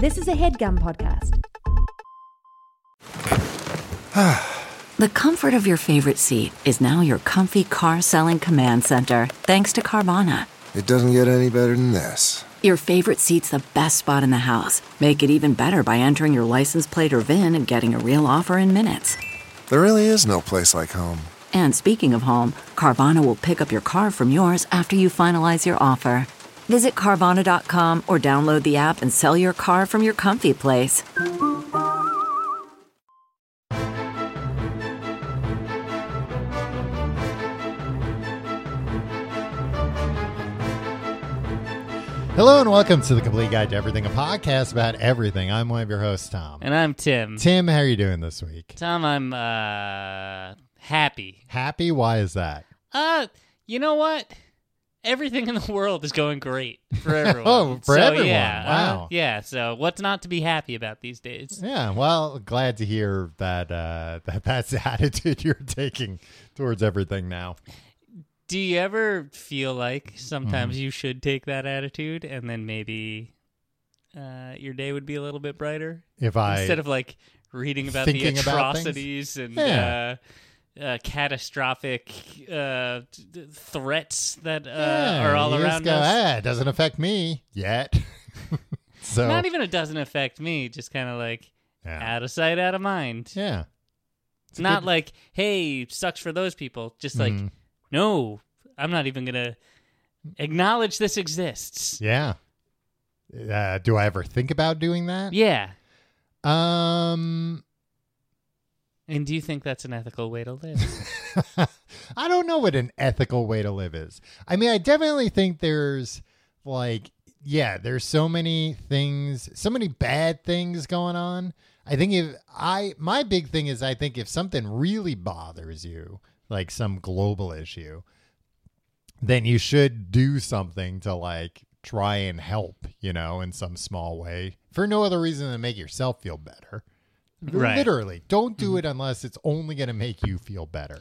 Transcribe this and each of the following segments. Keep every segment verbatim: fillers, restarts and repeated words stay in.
This is a HeadGum podcast. The comfort of your favorite seat is now your comfy car selling command center, thanks to Carvana. It doesn't get any better than this. Your favorite seat's the best spot in the house. Make it even better by entering your license plate or V I N and getting a real offer in minutes. There really is no place like home. And speaking of home, Carvana will pick up your car from yours after you finalize your offer. Visit Carvana dot com or download the app and sell your car from your comfy place. Hello and welcome to The Complete Guide to Everything, a podcast about everything. I'm one of your hosts, Tom. And I'm Tim. Tim, how are you doing this week? Tom, I'm uh happy. Happy? Why is that? Uh, you know what? Everything in the world is going great for everyone. Oh, for so, everyone. Yeah, Wow. Uh, yeah, so what's not to be happy about these days? Yeah, well, glad to hear that, uh, that that's the attitude you're taking towards everything now. Do you ever feel like sometimes Mm-hmm. you should take that attitude and then maybe uh, your day would be a little bit brighter? If I Instead of like reading about the thinking about things? atrocities and Yeah. uh, uh, catastrophic uh, t- t- threats that uh, yeah, are all you around just go, us. Ah, it doesn't affect me yet. so Not even it doesn't affect me, just kind of like yeah. out of sight, out of mind. yeah. It's not good- like, hey, sucks for those people. Just like, Mhm. no, I'm not even going to acknowledge this exists. Yeah. Uh, do I ever think about doing that? Yeah. Um... And do you think that's an ethical way to live? I don't know what an ethical way to live is. I mean, I definitely think there's like, yeah, there's so many things, so many bad things going on. I think if I, my big thing is I think if something really bothers you, like some global issue, then you should do something to like try and help, you know, in some small way for no other reason than make yourself feel better. Right. Literally, don't do it unless it's only going to make you feel better.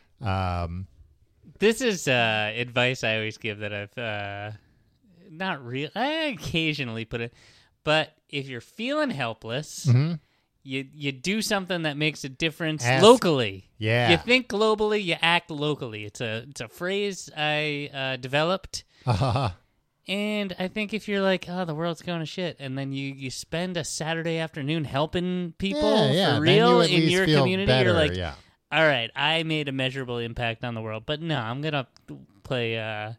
Um, This is uh, advice I always give that I've uh, not real. I occasionally put it, but if you're feeling helpless, mhm. you you do something that makes a difference Ask- locally. Yeah. You think globally, you act locally. It's a it's a phrase I uh, developed. Uh, And I think if you're like, oh, the world's going to shit, and then you, you spend a Saturday afternoon helping people yeah, yeah. for Then you real at in least your feel community, better, you're like, yeah. all right, I made a measurable impact on the world. But no, I'm going to play uh,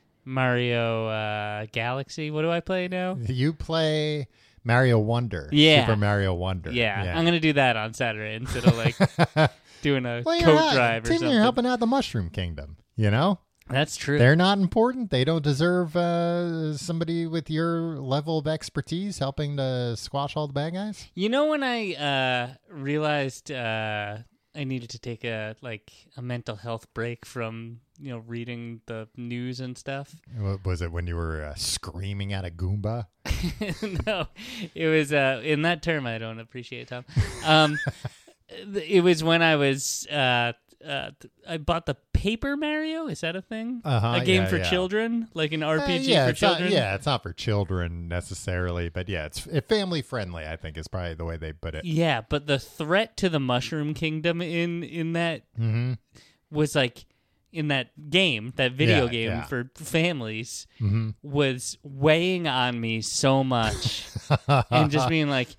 Mario uh, Galaxy. What do I play now? You play Mario Wonder. Yeah. Super Mario Wonder. Yeah, I'm going to do that on Saturday instead of like doing a well, coat you're drive or Tim, something. you're helping out the Mushroom Kingdom, you know? That's true. They're not important. They don't deserve uh, somebody with your level of expertise helping to squash all the bad guys. You know when I uh, realized uh, I needed to take a like a mental health break from you know reading the news and stuff? What was it when you were uh, screaming at a Goomba? No, it was uh, in that term I don't appreciate, Tom. Um, it was when I was uh, uh, I bought the Paper Mario. Is that a thing? Uh-huh, a game yeah, for yeah. children, like an R P Uh, G yeah, for it's not, children. yeah, it's not for children necessarily, but yeah, it's it family friendly, I think is probably the way they put it. Yeah, but the threat to the Mushroom Kingdom in in that Mm-hmm. was like in that game, that video Yeah, game yeah. for families, Mm-hmm. was weighing on me so much, and just being like,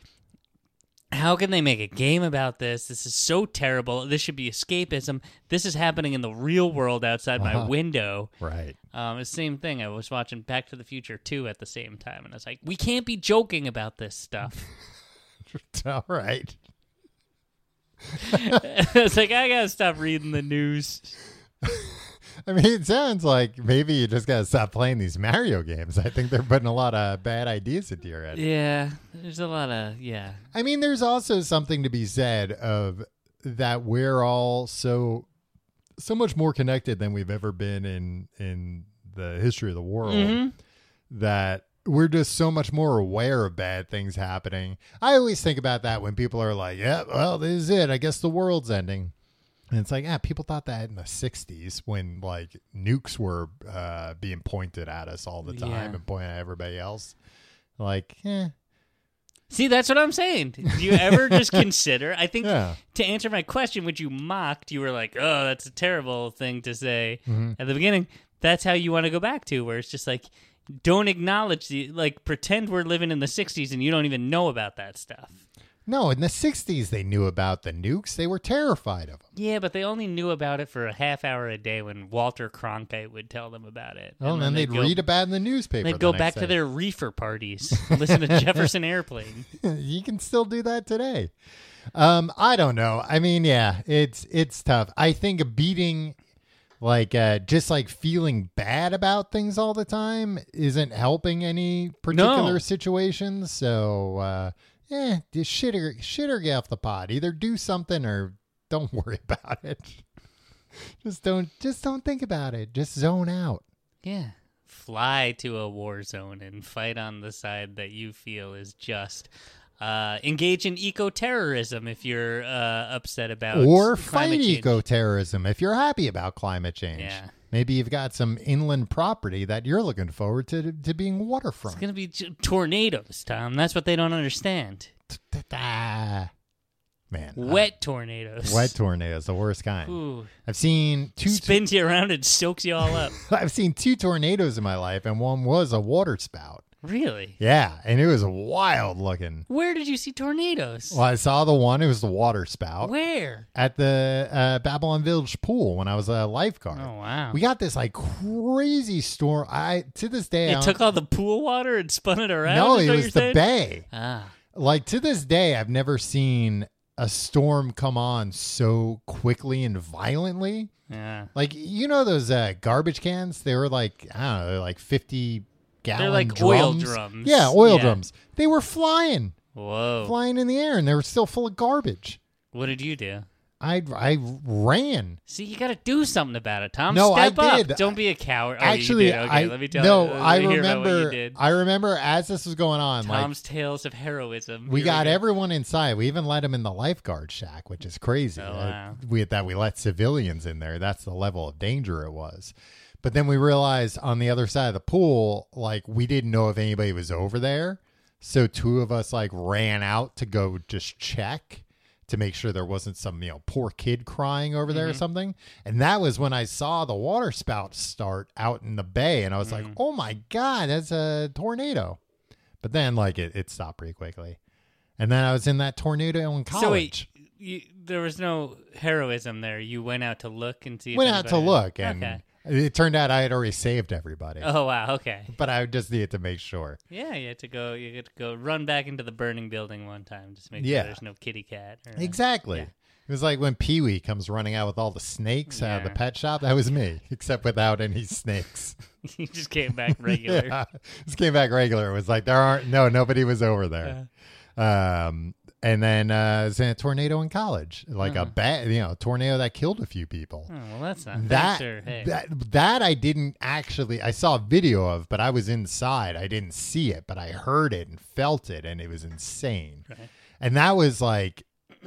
how can they make a game about this? This is so terrible. This should be escapism. This is happening in the real world outside my Uh-huh. window. Right. Um, it's the same thing. I was watching Back to the Future two at the same time, and I was like, we can't be joking about this stuff. All right. It's like, I gotta stop reading the news. I mean, it sounds like maybe you just got to stop playing these Mario games. I think they're putting a lot of bad ideas into your head. Yeah, there's a lot of, yeah. I mean, there's also something to be said of that we're all so so much more connected than we've ever been in in the history of the world. Mhm. That we're just so much more aware of bad things happening. I always think about that when people are like, yeah, well, this is it. I guess the world's ending. And it's like, yeah, people thought that in the sixties when like nukes were uh, being pointed at us all the time Yeah. and pointing at everybody else. Like, eh. See, that's what I'm saying. Do you ever just consider? I think Yeah. to answer my question, which you mocked, you were like, "Oh, that's a terrible thing to say." Mm-hmm. At the beginning, that's how you want to go back to, where it's just like, don't acknowledge the like, pretend we're living in the sixties and you don't even know about that stuff. No, in the sixties, they knew about the nukes. They were terrified of them. Yeah, but they only knew about it for a half hour a day when Walter Cronkite would tell them about it. Oh, and then they'd go, read about it in the newspaper. They'd the go next back day. to their reefer parties, listen to Jefferson Airplane. You can still do that today. Um, I don't know. I mean, yeah, it's it's tough. I think beating, like, uh, just like feeling bad about things all the time isn't helping any particular No. situations. So, uh, yeah, just shit or shit or get off the pot. Either do something or don't worry about it. Just don't just don't think about it. Just zone out. Yeah. Fly to a war zone and fight on the side that you feel is just. Uh, engage in eco-terrorism if you're uh, upset about Or fight climate change. eco-terrorism if you're happy about climate change. Yeah. Maybe you've got some inland property that you're looking forward to to being waterfront. It's going to be j- tornadoes, Tom. That's what they don't understand. Ah, man. Wet tornadoes. uh, wet tornadoes, the worst kind. Ooh. I've seen two Spins you around and soaks you all up. I've seen two tornadoes in my life, and one was a water spout. Really? Yeah, and it was wild looking. Where did you see tornadoes? Well, I saw the one, it was the water spout. Where? At the uh, Babylon Village pool when I was a lifeguard. Oh, wow. We got this like crazy storm. I to this day I It don't- took all the pool water and spun it around? No, is it what was you're the saying? bay. Ah. Like to this day, I've never seen a storm come on so quickly and violently. Yeah. Like, you know those uh, garbage cans? They were like, I don't know, they're like fifty gallon They're like drums. oil drums. Yeah, oil Yeah. drums. They were flying, Whoa. flying in the air, and they were still full of garbage. What did you do? I, I ran. See, you got to do something about it, Tom. No, Step I up. did. Don't be a coward. Oh, Actually, you did. Okay, I let me tell no, you. Let I me hear about what you remember. did. I remember as this was going on, like Tom's tales of heroism. we Here got go. everyone inside. We even let them in the lifeguard shack, which is crazy. Oh, Uh, wow. we that we let civilians in there. That's the level of danger it was. But then we realized on the other side of the pool, like we didn't know if anybody was over there. So two of us like ran out to go just check to make sure there wasn't some, you know, poor kid crying over there or something. And that was when I saw the water spout start out in the bay. And I was like, oh my God, that's a tornado. But then like it, it stopped pretty quickly. And then I was in that tornado in college. So wait, you, there was no heroism there. You went out to look and see. If Went out to anybody- look, and Okay. it turned out I had already saved everybody. Oh wow. Okay. But I just needed to make sure. Yeah, you had to go. You had to go run back into the burning building one time, just make Yeah. sure there's no kitty cat. Or, Exactly. Yeah. It was like when Pee Wee comes running out with all the snakes out of the Yeah. pet shop. That was me, except without any snakes. you just came back regular. Yeah. Just came back regular. It was like there aren't no nobody was over there. Um, and then uh, I was in a tornado in college, like a bad, you know, tornado that killed a few people. Oh, well, that's not That, sure. Hey. that that I didn't actually I saw a video of, but I was inside. I didn't see it, but I heard it and felt it, and it was insane. Right. And that was like,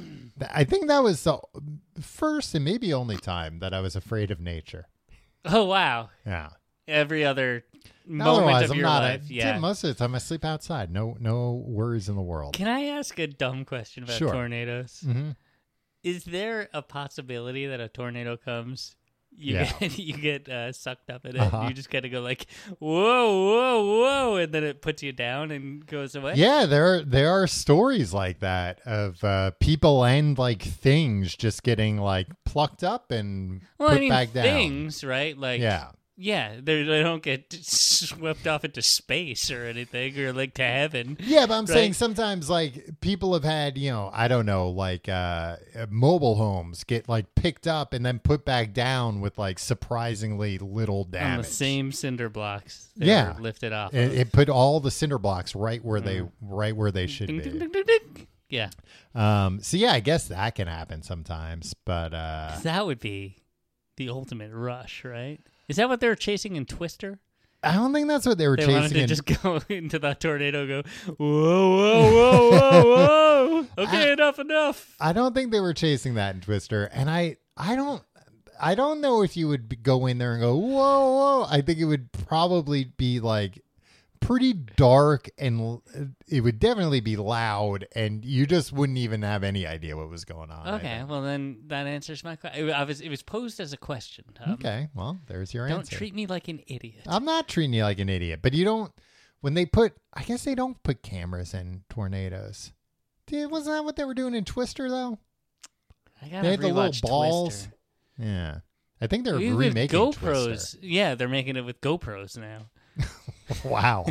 I think that was the first and maybe only time that I was afraid of nature. Oh wow! Yeah. Every other moment Otherwise, of I'm your not. life, a, yeah. Most of the time, I sleep outside. No, no worries in the world. Can I ask a dumb question about Sure. tornadoes? hmm Is there a possibility that a tornado comes? You Yeah. get you get uh, sucked up in it. Uh-huh. You just gotta go like whoa, whoa, whoa, and then it puts you down and goes away. Yeah, there are, there are stories like that of uh, people and like things just getting like plucked up and Well, put I mean back down. things, right? Like Yeah. yeah, they they don't get swept off into space or anything, or like to heaven. Yeah, but I'm Right. saying sometimes like people have had, you know, I don't know, like uh, mobile homes get like picked up and then put back down with like surprisingly little On damage. the same cinder blocks. They Yeah. were lifted off. It, of. it put all the cinder blocks right where Mm. they right where they should Ding, ding, be. ding, ding, ding. Yeah, Um, so yeah, I guess that can happen sometimes, but uh, that would be the ultimate rush, right? Is that what they were chasing in Twister? I don't think that's what they were They chasing. wanted to in- just go into the tornado, go whoa, whoa, whoa, whoa, whoa. Okay, enough, enough. I don't think they were chasing that in Twister, and I, I don't, I don't know if you would be- go in there and go whoa, whoa. I think it would probably be like pretty dark, and l- it would definitely be loud, and you just wouldn't even have any idea what was going on. I Okay, think. well then that answers my question. I was it was posed as a question. Tom. Okay, well, there's your Don't answer. treat me like an idiot. I'm not treating you like an idiot, but you don't. When they put, I guess they don't put cameras in tornadoes. Dude, wasn't that what they were doing in Twister though? I gotta They had the little rewatch balls. Twister. Yeah, I think they're With remaking GoPros. Twister. Yeah, they're making it with GoPros now. Wow.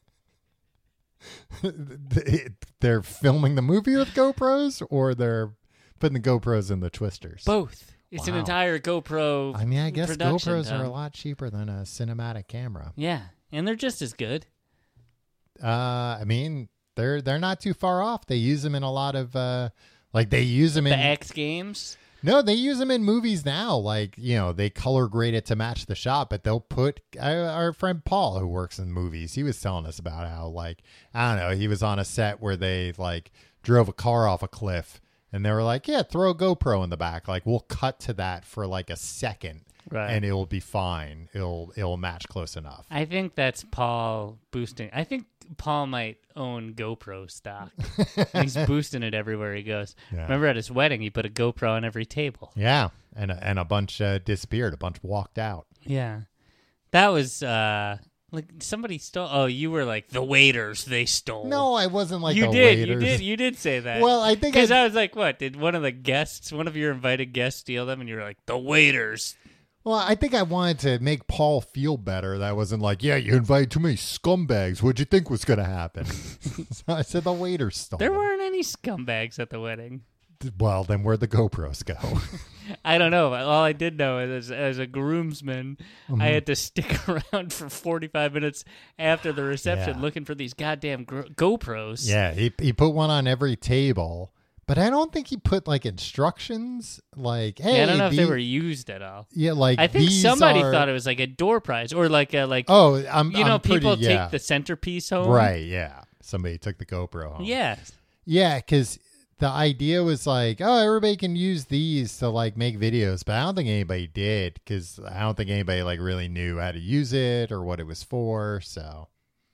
They're filming the movie with GoPros, or they're putting the GoPros in the Twisters? Both. It's an Wow. entire GoPro. I mean, I guess production, GoPros are a Tom. lot cheaper than a cinematic camera. Yeah, and they're just as good. Uh, I mean, they're they're not too far off. They use them in a lot of uh, like they use them The in X Games. no, they use them in movies now. Like, you know, they color grade it to match the shot, but they'll put uh, our friend Paul, who works in movies, he was telling us about how, like, I don't know, he was on a set where they like drove a car off a cliff, and they were like, yeah, throw a GoPro in the back, like we'll cut to that for like a second. Right. And it'll be fine. It'll it'll match close enough. I think that's Paul boosting. I think Paul might own GoPro stock. He's boosting it everywhere he goes. Yeah. Remember at his wedding, he put a GoPro on every table. Yeah, and a, and a bunch uh, disappeared. A bunch walked out. Yeah. That was, uh, like, somebody stole. Oh, you were like, the waiters, they stole. No, I wasn't like you the did. waiters. You did. You did say that. Well, I think Because I, I was like, what? Did one of the guests, one of your invited guests steal them? And you were like, the waiters. well, I think I wanted to make Paul feel better. That wasn't like, yeah, you invited too many scumbags. What'd you think was going to happen? So I said the waiters stole. There them. weren't any scumbags at the wedding. Well, then where'd the GoPros go? I don't know. All I did know is, as, as a groomsman, Mm-hmm. I had to stick around for forty-five minutes after the reception Yeah. looking for these goddamn gro- GoPros. Yeah, he he put one on every table, but I don't think he put like instructions. Like, hey, Yeah, I don't know if they the- were used at all. Yeah, like I think these somebody are- thought it was like a door prize or like a, like Oh, I'm. you know, I'm pretty, people yeah. take the centerpiece home. Right, yeah. Somebody took the GoPro home. Yeah. Yeah, because the idea was like, oh, everybody can use these to like make videos, but I don't think anybody did, because I don't think anybody like really knew how to use it or what it was for. So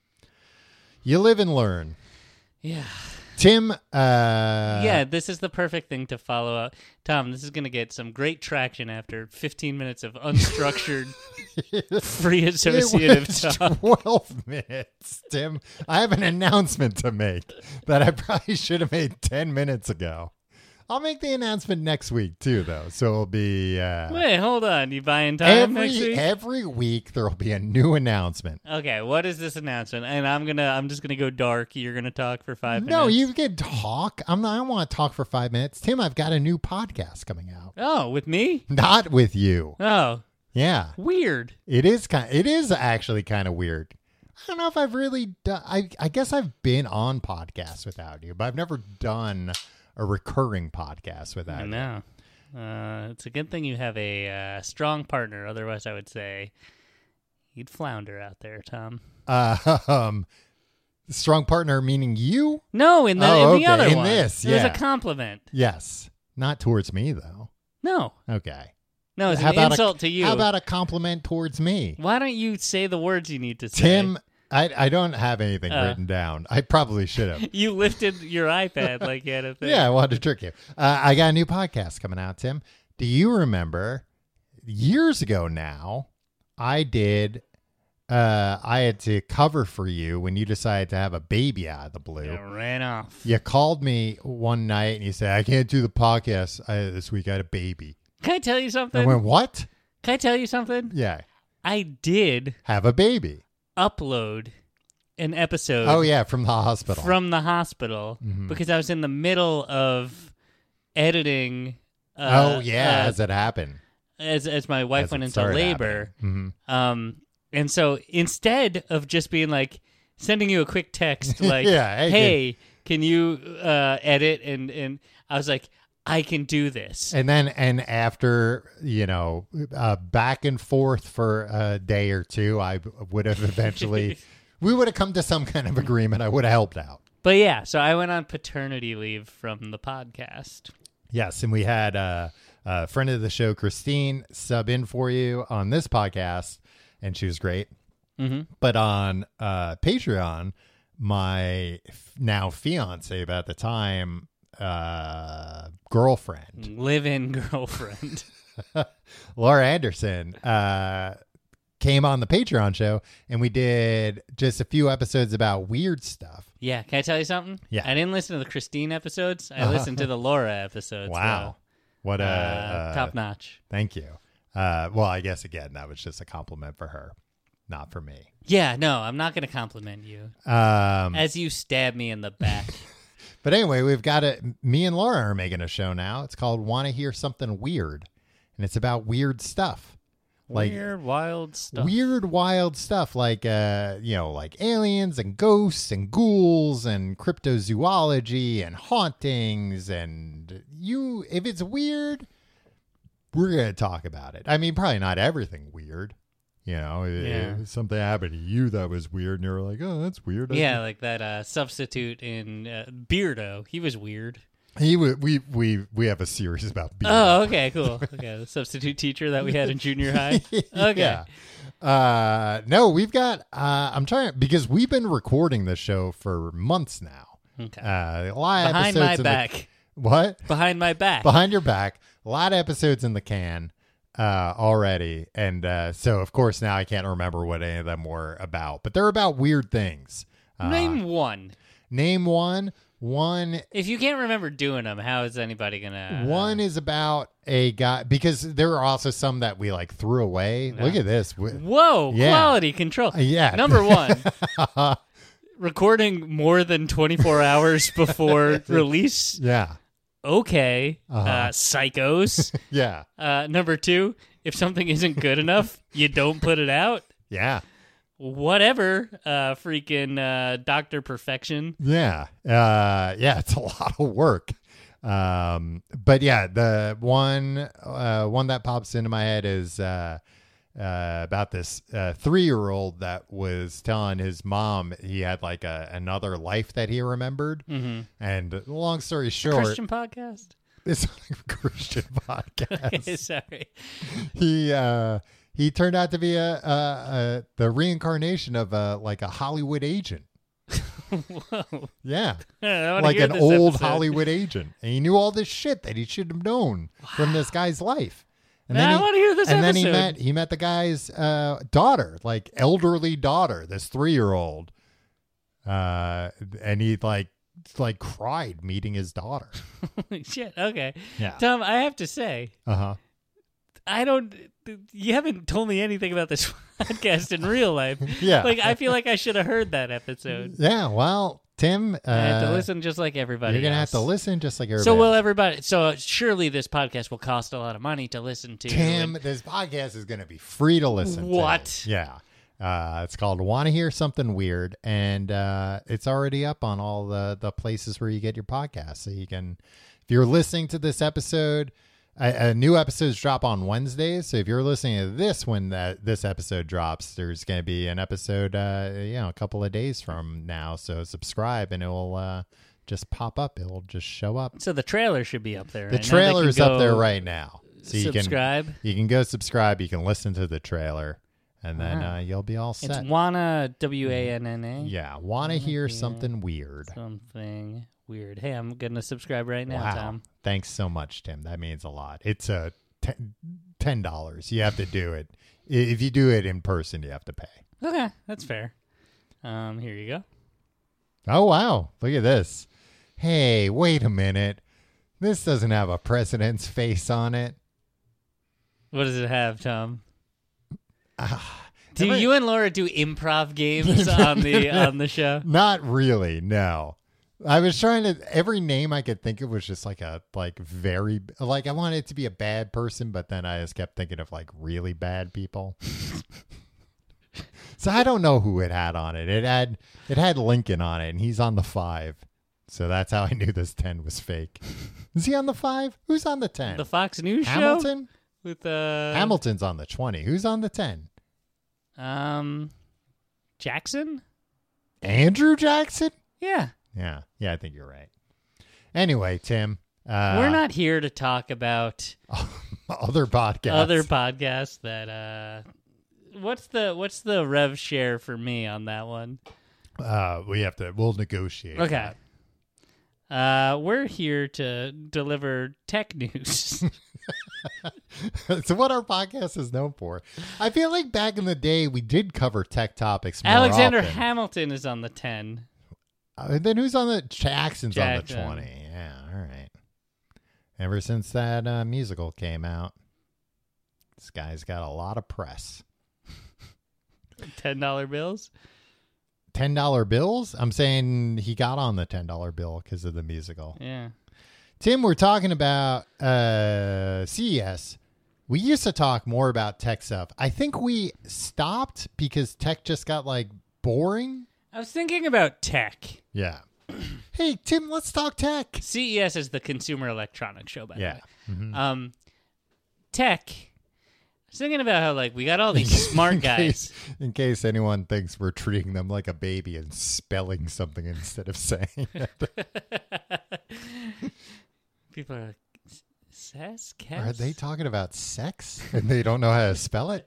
you live and learn. Yeah. Tim, uh, yeah, this is the perfect thing to follow up. Tom, this is going to get some great traction after fifteen minutes of unstructured, free associative it was talk. twelve minutes, Tim. I have an announcement to make that I probably should have made ten minutes ago. I'll make the announcement next week too, though. So it'll be uh, Wait, hold on. You buying time every next week? every week there will be a new announcement. Okay, what is this announcement? And I'm gonna, I'm just gonna go dark. You're gonna talk for five No, minutes. you can talk. I'm not. I don't want to talk for five minutes. Tim, I've got a new podcast coming out. Oh, with me? Not with you. Oh, Yeah, weird. it is kind. It is actually kind of weird. I don't know if I've really done. I I guess I've been on podcasts without you, but I've never done a recurring podcast without I you. know. Uh, it's a good thing you have a uh, strong partner. Otherwise, I would say you'd flounder out there, Tom. Uh, um, strong partner meaning you? No, in the Oh, in the okay, other in one, this, it was yeah. a compliment. Yes, not towards me though. No, Okay. no, it's How an about insult a, to you. How about a compliment towards me? Why don't you say the words you need to say? Tim, I, I don't have anything Uh. written down. I probably should have. You lifted your iPad like you had a thing. Yeah, I wanted to trick you. Uh, I got a new podcast coming out, Tim. Do you remember years ago now, I did, uh, I had to cover for you when you decided to have a baby out of the blue. It ran off. You called me one night and you said, I can't do the podcast I, this week. I had a baby. Can I tell you I something? went, what? Can I tell you something? Yeah, I did have a baby. upload an episode. Oh, yeah, from the hospital. from the hospital Mhm. because I was in the middle of editing. Uh, oh, yeah, uh, as it happened. as as my wife As went it into started labor. happening. Mhm. Um, and so instead of just being like sending you a quick text like, Yeah, hey, "Hey, can you uh, edit?" and and I was like, "I can do this." And then, and after, you know, uh, back and forth for a day or two, I would have eventually, we would have come to some kind of agreement. I would have helped out. But yeah, so I went on paternity leave from the podcast. Yes. And we had uh, a friend of the show, Christine, sub in for you on this podcast, and she was great. Mm-hmm. But on uh, Patreon, my f- now fiance, but at the time, uh, girlfriend, Live-in girlfriend. Laura Anderson, uh, came on the Patreon show, and we did just a few episodes about weird stuff. Yeah, can I tell you something? Yeah. I didn't listen to the Christine episodes. I listened to the Laura episodes. Wow. What a Uh, uh, top notch. Thank you. Uh, well, I guess again that was just a compliment for her, not for me. Yeah, no, I'm not going to compliment you. Um, As you stab me in the back. but anyway, we've got it. Me and Laura are making a show now. It's called "Want to Hear Something Weird," and it's about weird stuff, like Weird, wild stuff. weird, wild stuff, like uh, you know, like aliens and ghosts and ghouls and cryptozoology and hauntings. And you, if it's weird, we're gonna talk about it. I mean, probably not everything weird. You know, if- Yeah. if something happened to you that was weird, and you're like, "Oh, that's weird." I Yeah, like that uh, substitute in uh, Beardo. He was weird. He w- we we we have a series about beer. Oh, okay, cool. Okay, the substitute teacher that we had in junior high. Okay. Yeah. Uh, no, we've got. Uh, I'm trying because we've been recording this show for months now. Okay. Uh, a lot of Behind episodes my in the- back. what? Behind my back. Behind your back. A lot of episodes in the can uh, already, and uh, so of course now I can't remember what any of them were about, but they're about weird things. Uh, Name one. name one. One If you can't remember doing them, how is anybody gonna? One is about a guy because there are also some that we like threw away. Look at this. We- Whoa, Yeah. quality control. Uh, yeah. Number one, recording more than twenty-four hours before release. yeah. Okay. Uh-huh. Uh, psychos. Yeah. Uh, number two, if something isn't good enough, you don't put it out. Yeah. Whatever. Uh, freaking uh, Doctor Perfection. Yeah. Uh, yeah. It's a lot of work. Um, but yeah, the one, uh, one that pops into my head is, uh, uh, about this, uh, three-year-old that was telling his mom he had like a, another life that he remembered. Mm-hmm. And long story short, Christian podcast? it's a Christian podcast. Okay, sorry. he uh he turned out to be a, a, a the reincarnation of a like a Hollywood agent. Whoa. Yeah, I wanna like hear an this old episode. Hollywood agent, and he knew all this shit that he should have known from this guy's life. And Now I he, wanna hear this And then he episode. met he met the guy's uh, daughter, like elderly daughter, this three year old, uh, and he like like cried meeting his daughter. Holy shit. Okay. Yeah. Tom, I have to say, Uh huh. I don't. You haven't told me anything about this podcast in real life. Yeah. Like, I feel like I should have heard that episode. Yeah. Well, Tim, uh, I had to listen just like everybody you're gonna else. have to listen just like everybody. So will else. everybody. So surely this podcast will cost a lot of money to listen to. Tim, and- this podcast is going to be free to listen to. What? Yeah. Uh, it's called Want to Hear Something Weird, and uh, it's already up on all the, the places where you get your podcasts. So you can, if you're listening to this episode, a, a new episodes drop on Wednesdays. So if you're listening to this when that this episode drops, there's going to be an episode, uh, you know, a couple of days from now. So subscribe, and it will uh, just pop up. It will just show up. So the trailer should be up there. The right? Now they trailer can is up go there right now. So you subscribe. can you can go subscribe. You can listen to the trailer, and then Wow. uh, you'll be all set. It's Wanna, W A N N A. Yeah, want to hear something weird. Something weird. Hey, I'm going to subscribe right now, Wow. Tom. Thanks so much, Tim. That means a lot. It's a ten, ten dollars. You have to do it. I- If you do it in person, you have to pay. Okay, that's fair. Um, here you go. Oh, wow. Look at this. Hey, wait a minute. This doesn't have a president's face on it. What does it have, Tom? Ah, Do every- you and Laura do improv games on the on the show? Not really, no. I was trying to, every name I could think of was just like a, like very, like I wanted it to be a bad person, but then I just kept thinking of like really bad people. So I don't know who it had on it. It had, it had Lincoln on it, and he's on the five. So that's how I knew this ten was fake. Is he on the five? Who's on the ten? The Fox News show Hamilton? with uh Hamilton's on the twenty. Who's on the ten? um Jackson. Andrew Jackson? Yeah, Yeah. Yeah, I think you're right. Anyway, Tim. Uh, we're not here to talk about other podcasts. other podcasts that uh what's the what's the rev share for me on that one? Uh, we have to. We'll negotiate. Okay. Uh, we're here to deliver tech news. It's what our podcast is known for. I feel like back in the day we did cover tech topics more Alexander often. Hamilton is on the ten. Uh, and then who's on the Jackson's Jackson. on the twenty? Yeah, all right. Ever since that uh, musical came out, this guy's got a lot of press. Ten dollar bills. Ten dollar bills? I'm saying he got on the ten dollar bill because of the musical. Yeah. Tim, we're talking about uh, C E S. We used to talk more about tech stuff. I think we stopped because tech just got like boring. I was thinking about tech. Yeah. Hey, Tim, let's talk tech. C E S is the Consumer Electronics Show, by Yeah. the way. Mhm. Um, tech. I was thinking about how like we got all these smart in guys. Case, in case anyone thinks we're treating them like a baby and spelling something instead of saying it. People are like, "Sass, Are Cass?" they talking about sex and they don't know how to spell it?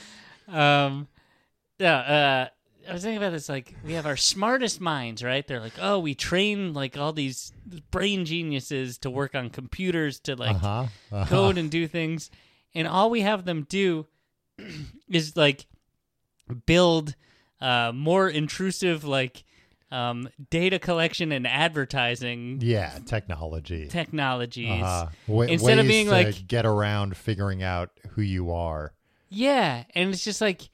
Um, yeah. Uh, I was thinking about this. Like, we have our smartest minds, right? They're like, oh, we train like all these brain geniuses to work on computers to like Uh-huh. Uh-huh. code and do things, and all we have them do is like build uh, more intrusive like um, data collection and advertising Yeah, technology. technologies. Uh-huh. Wa- Instead of ways being to like- get around figuring out who you are. Yeah, and it's just like,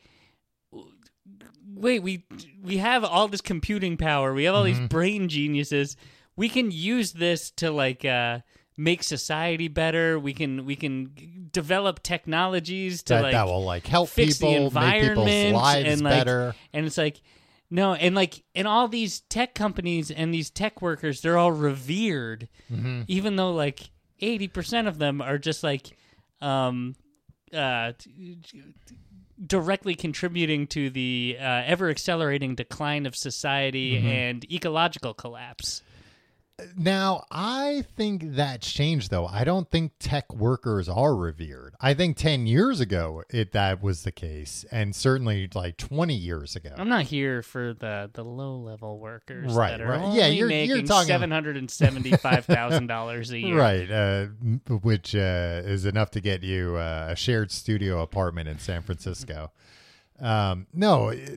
wait, we we have all this computing power. We have all Mm-hmm. these brain geniuses. We can use this to like uh, make society better. We can we can develop technologies to That, like that will like help fix the people, make people's environment lives and like, better. and it's like, no, and like, and all these tech companies and these tech workers, they're all revered, Mm-hmm. even though like eighty percent of them are just like, um, uh, t- t- directly contributing to the uh, ever accelerating decline of society Mm-hmm. and ecological collapse. Now, I think that's changed, though. I don't think tech workers are revered. I think ten years ago it that was the case, and certainly like twenty years ago. I'm not here for the, the low level workers Right, that are right. only Yeah, you're- you're making talking- seven hundred and seventy five thousand dollars a year. Right, uh, m- which uh, is enough to get you uh, a shared studio apartment in San Francisco. Um, no, it,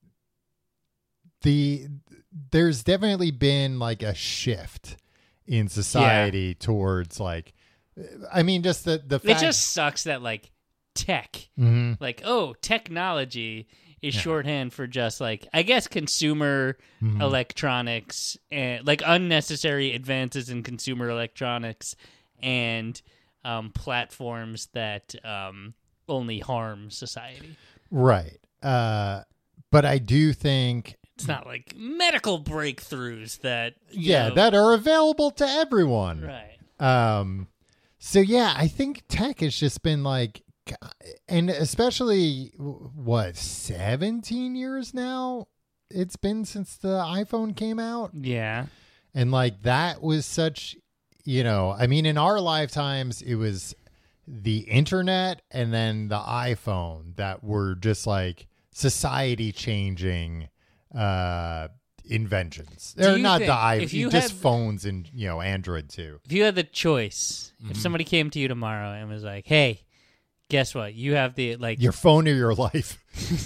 the there's definitely been like a shift in society towards like, I mean, just the the It fact. just sucks that like tech, Mhm. like oh, technology is shorthand for just like I guess consumer Mm-hmm. electronics and like unnecessary advances in consumer electronics and um, platforms that um, only harm society. Right. Uh, but I do think, It's not like medical breakthroughs that you yeah, know- that are available to everyone. right. Um, so yeah, I think tech has just been like, and especially what, seventeen years now it's been since the iPhone came out. Yeah. And like, that was such, you know, I mean, in our lifetimes, it was the internet and then the iPhone that were just like society changing uh inventions. Do They're you not think the i if you just had- phones and, you know, Android too. If you had the choice, Mm-hmm. if somebody came to you tomorrow and was like, "Hey, guess what? You have the like Your phone or your life.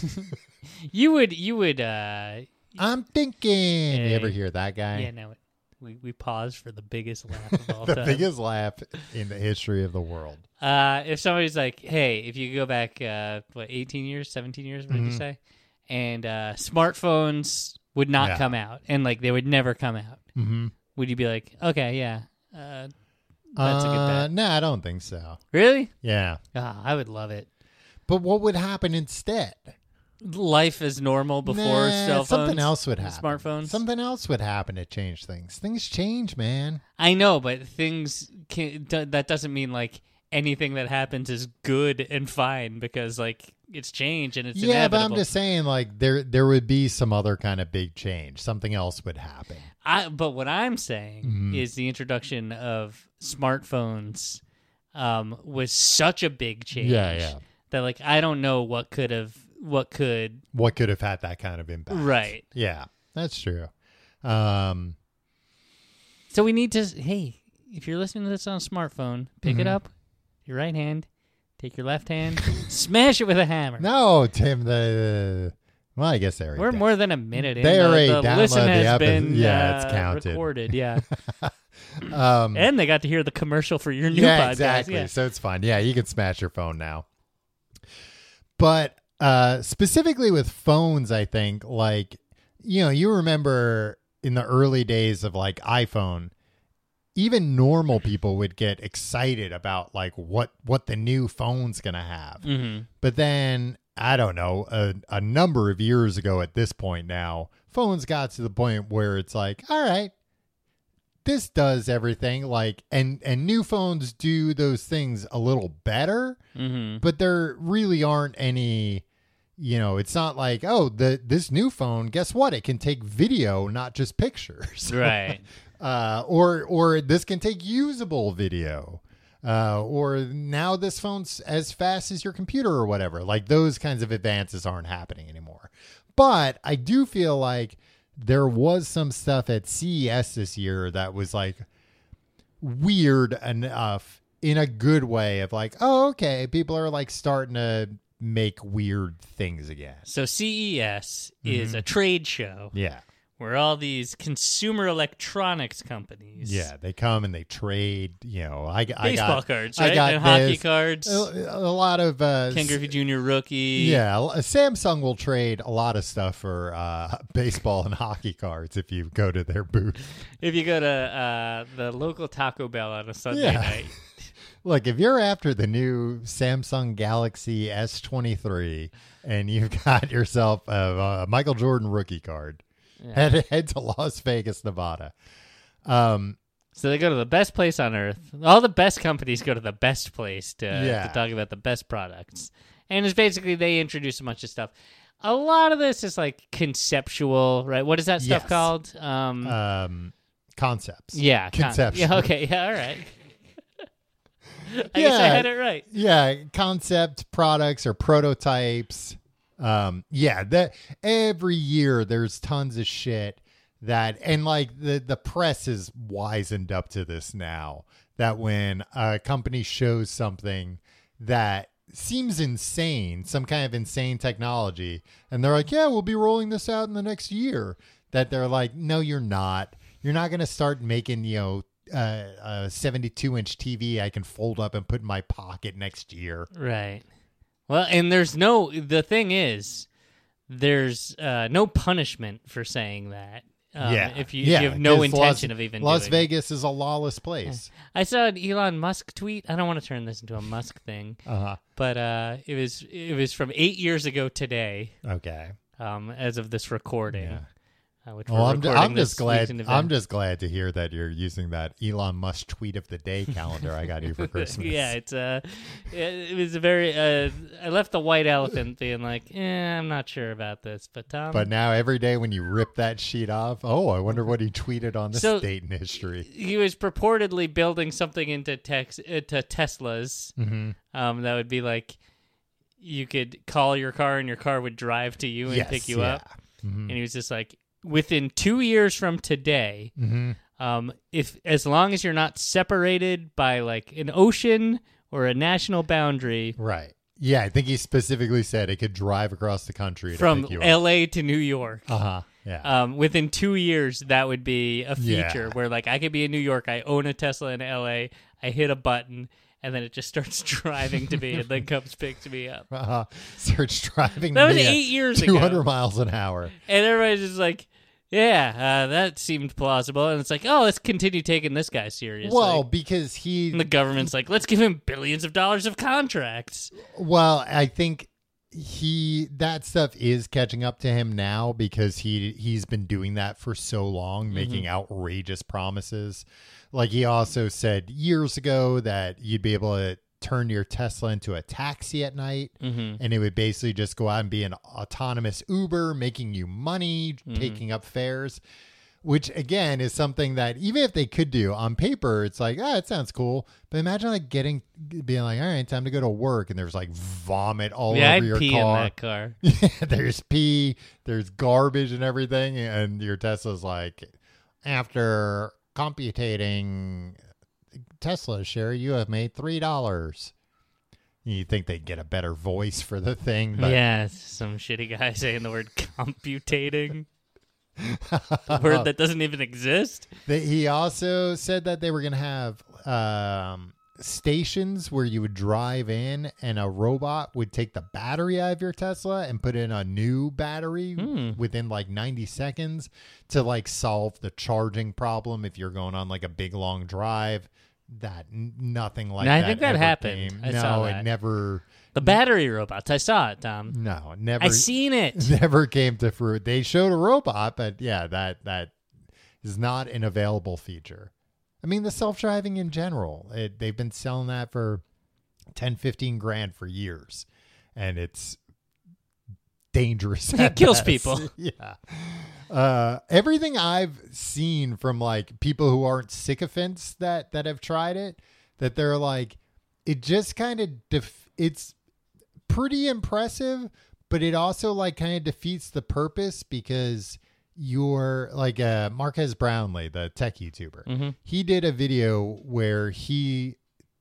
you would you would uh I'm thinking. You Hey. ever hear that guy? yeah, no. We we paused for the biggest laugh of all The time. biggest laugh in the history of the world. Uh, if somebody's like, "Hey, if you go back, uh, what, eighteen years, seventeen years, what did you say?" And uh, smartphones would not Yeah. come out, and like they would never come out. Mm-hmm. Would you be like, "Okay, yeah, uh, that's a good Uh, bet"? no, I don't think so. Really? Yeah. Ah, I would love it. But what would happen instead? Life as normal before Nah, cell phones. something else would happen. Smartphones. Something else would happen to change things. Things change, man. I know, but things can, do, that doesn't mean like anything that happens is good and fine because like it's change and it's yeah, but inevitable. I'm just saying, like there there would be some other kind of big change. Something else would happen. I, but what I'm saying Mm-hmm. is the introduction of smartphones um, was such a big change Yeah, yeah. that like I don't know what could have what could What could have had that kind of impact? right. Yeah, that's true. Um, So we need to. Hey, if you're listening to this on a smartphone, pick Mm-hmm. it up, your right hand, take your left hand, smash it with a hammer. no, Tim. The well, I guess they already We're did. more than a minute in. They the, already the downloaded listen the has epi- been yeah, it's uh, counted. recorded. Yeah, Um, and they got to hear the commercial for your new yeah, podcast. exactly. Yeah. So it's fun. Yeah, you can smash your phone now. But uh, specifically with phones, I think, like, you know, you remember in the early days of like iPhone, even normal people would get excited about like what what the new phone's gonna have. Mm-hmm. But then I don't know, a, a number of years ago at this point now, phones got to the point where it's like, all right, this does everything, like, and and new phones do those things a little better, Mm-hmm. but there really aren't any, you know, it's not like, oh, the this new phone, guess what? It can take video, not just pictures. Right. uh, or or this can take usable video. Uh, or now this phone's as fast as your computer or whatever. Like those kinds of advances aren't happening anymore. But I do feel like there was some stuff at C E S this year that was like weird enough in a good way of like, oh, okay, people are like starting to make weird things again. So C E S Mm-hmm. is a trade show Yeah. where all these consumer electronics companies, Yeah. They come and they trade, you know, I, I baseball got, cards, I right, got and hockey this. cards, A, a lot of, uh, Ken Griffey Junior rookie. Yeah, l- Samsung will trade a lot of stuff for uh, baseball and hockey cards if you go to their booth. If you go to uh, the local Taco Bell on a Sunday Yeah. night, Look, if you're after the new Samsung Galaxy S twenty-three and you've got yourself a, a Michael Jordan rookie card, Yeah. head head to Las Vegas, Nevada. Um, so they go to the best place on earth. All the best companies go to the best place to, Yeah. to talk about the best products. And it's basically they introduce a bunch of stuff. A lot of this is like conceptual, right? What is that stuff Yes. called? Um, um, concepts. yeah. con- conceptual. yeah, okay. Yeah, all right. I guess I Yeah. had it right. Yeah, concept products or prototypes. Um, yeah, that every year there's tons of shit that, and like the the press is wizened up to this now, that when a company shows something that seems insane, some kind of insane technology, and they're like, yeah, we'll be rolling this out in the next year, that they're like, no, you're not. You're not going to start making, you know, uh, a seventy-two inch T V I can fold up and put in my pocket next year. Right. Well, and there's no, the thing is, there's uh, no punishment for saying that. Um, yeah. If you, yeah, if you have no 'cause intention Las, of even Las doing it. Vegas is a lawless place. I saw an Elon Musk tweet. I don't want to turn this into a Musk thing, Uh-huh. but uh, it was it was from eight years ago today, Okay. um, as of this recording. Yeah. Uh, which Well, we're I'm, recording I'm this just glad. week in I'm advance. just glad to hear that you're using that Elon Musk tweet of the day calendar I got you for Christmas. yeah, it's uh, it, it was a very. Uh, I left the white elephant being like, eh, I'm not sure about this, but Tom. But now every day when you rip that sheet off, oh, I wonder what he tweeted on this So- date in history. he was purportedly building something into tex- into Teslas. Mm-hmm. Um, that would be like, you could call your car and your car would drive to you and Yes, pick you yeah. up. Mm-hmm. And he was just like, within two years from today, Mm-hmm. um, if as long as you're not separated by like an ocean or a national boundary Right. Yeah, I think he specifically said it could drive across the country to from pick you up. L A to New York, Uh-huh. Yeah. um, within two years, that would be a feature Yeah. where like I could be in New York, I own a Tesla in L A, I hit a button, and then it just starts driving to me and then comes picks me up. uh-huh. Starts driving That was me at eight years two hundred ago. miles an hour. And everybody's just like, yeah, uh, that seemed plausible. And it's like, oh, let's continue taking this guy seriously. Well, because he and the government's like, let's give him billions of dollars of contracts. Well, I think he that stuff is catching up to him now because he he's been doing that for so long, making outrageous promises. Like he also said years ago that you'd be able to turn your Tesla into a taxi at night, Mm-hmm. and it would basically just go out and be an autonomous Uber, making you money, taking up fares. which again is something that even if they could do on paper, it's like, ah, it sounds cool. But imagine like getting, being like, all right, time to go to work. And there's like vomit all yeah, over I'd your pee car. in that car. Yeah, there's pee, there's garbage and everything. And your Tesla's like, after computating Tesla share, you have made three dollars. You think they'd get a better voice for the thing. But yeah, some shitty guy saying the word computating. A word that doesn't even exist. They, he also said that they were going to have um, stations where you would drive in and a robot would take the battery out of your Tesla and put in a new battery Hmm. within like ninety seconds to like solve the charging problem if you're going on like a big long drive. That n- nothing like No, I that. think that ever happened. came. I no, saw it that. never. The battery robots. I saw it, Tom. No, it never. I seen it. Never came to fruit. They showed a robot, but yeah, that that is not an available feature. I mean, the self-driving in general, it, they've been selling that for ten, fifteen grand for years, and it's dangerous. It at kills best. people. Yeah. Uh, everything I've seen from like people who aren't sycophants that that have tried it, that they're like, it just kind of def- it's pretty impressive, but it also like kind of defeats the purpose because you're like uh, Marquez Brownlee, the tech YouTuber. Mm-hmm. He did a video where he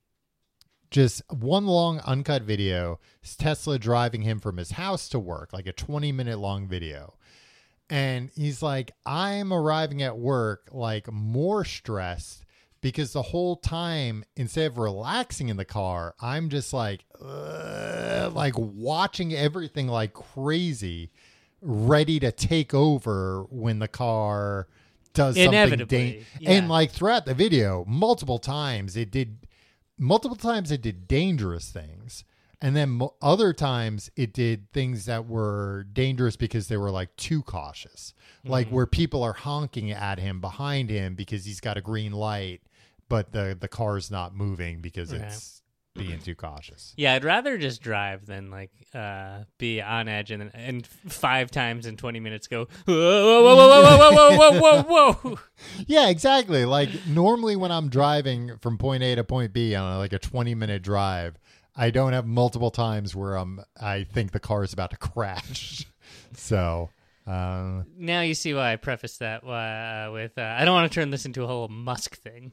just one long uncut video, Tesla driving him from his house to work, like a twenty minute long video. And he's like, I'm arriving at work like more stressed because the whole time, instead of relaxing in the car, I'm just like, uh, like watching everything like crazy, ready to take over when the car does something. Inevitably, Da- yeah. And like throughout the video, multiple times it did, multiple times it did dangerous things. And then mo- other times it did things that were dangerous because they were like too cautious, like Mm-hmm. where people are honking at him behind him because he's got a green light, but the, the car's not moving because Right. it's being too cautious. Yeah, I'd rather just drive than like uh, be on edge and and five times in twenty minutes go whoa whoa whoa whoa whoa whoa whoa whoa whoa whoa. Yeah, exactly. Like normally when I'm driving from point A to point B on like a twenty minute drive, I don't have multiple times where I'm, I think the car is about to crash. So, um, Now you see why I prefaced that uh, with uh, I don't want to turn this into a whole Musk thing.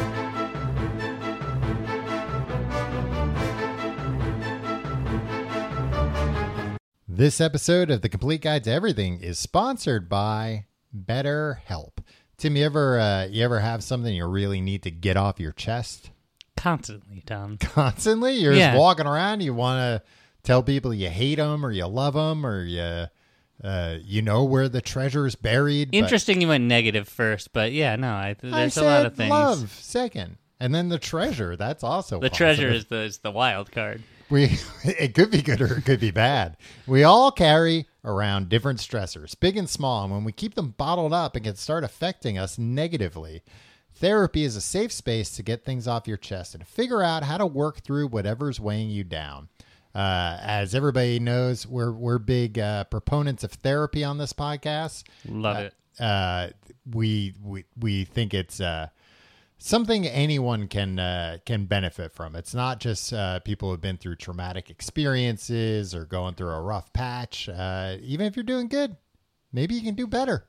this episode of The Complete Guide to Everything is sponsored by BetterHelp. Tim, you ever, uh, you ever have something you really need to get off your chest? Constantly, Tom. Constantly? You're Yeah. just walking around. You want to tell people you hate them or you love them or you, uh, you know where the treasure is buried. but- Interesting you went negative first, but yeah, no, I, there's I a said lot of things. love second. And then the treasure, that's also The positive. treasure is the, is the wild card. We it could be good or it could be bad. We all carry around different stressors, big and small, and when we keep them bottled up, it can start affecting us negatively. Therapy is a safe space to get things off your chest and figure out how to work through whatever's weighing you down. Uh, as everybody knows, we're we're big uh, proponents of therapy on this podcast. Love it. Uh, we we we think it's uh, something anyone can uh, can benefit from. It's not just uh, people who've been through traumatic experiences or going through a rough patch. Uh, even if you're doing good, maybe you can do better.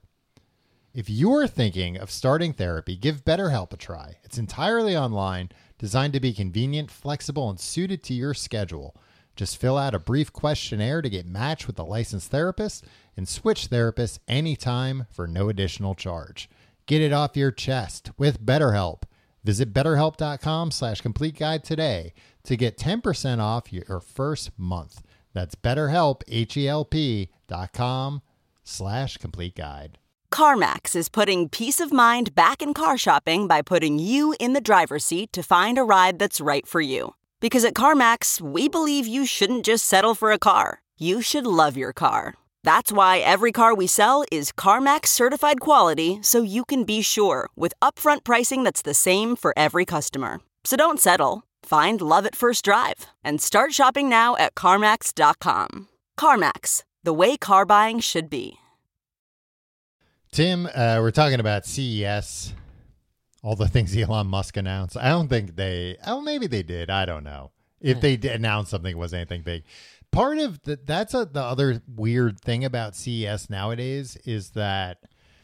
If you're thinking of starting therapy, give BetterHelp a try. It's entirely online, designed to be convenient, flexible, and suited to your schedule. Just fill out a brief questionnaire to get matched with a licensed therapist and switch therapists anytime for no additional charge. Get it off your chest with BetterHelp. Visit betterhelp.com slash complete guide today to get ten percent off your first month. That's betterhelp, H-E-L-P dot com slash complete guide. CarMax is putting peace of mind back in car shopping by putting you in the driver's seat to find a ride that's right for you. Because at CarMax, we believe you shouldn't just settle for a car. You should love your car. That's why every car we sell is CarMax certified quality, so you can be sure with upfront pricing that's the same for every customer. So don't settle. Find love at first drive and start shopping now at CarMax dot com. CarMax, the way car buying should be. Tim, uh, we're talking about C E S, all the things Elon Musk announced. I don't think they, oh, maybe they did. I don't know. If they did announce something, it wasn't anything big. Part of the, that's a, the other weird thing about C E S nowadays is that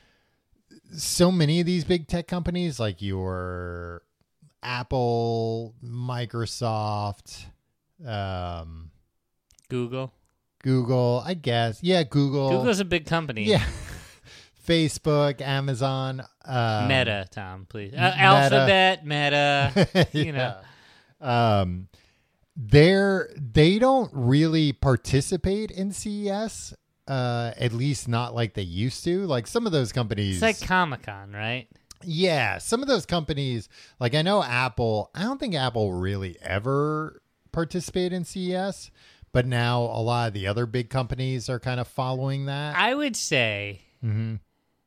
so many of these big tech companies, like your Apple, Microsoft, um, Google. Google, I guess. Yeah, Google. Google's a big company. Yeah. Facebook, Amazon. Um, Meta, Tom, please. Uh, Alphabet, Meta, you know. Um, they're, they don't really participate in C E S, uh, at least not like they used to. Like some of those companies. It's like Comic-Con, right? Yeah, some of those companies, like I know Apple, I don't think Apple really ever participated in C E S, but now a lot of the other big companies are kind of following that. I would say Mm-hmm.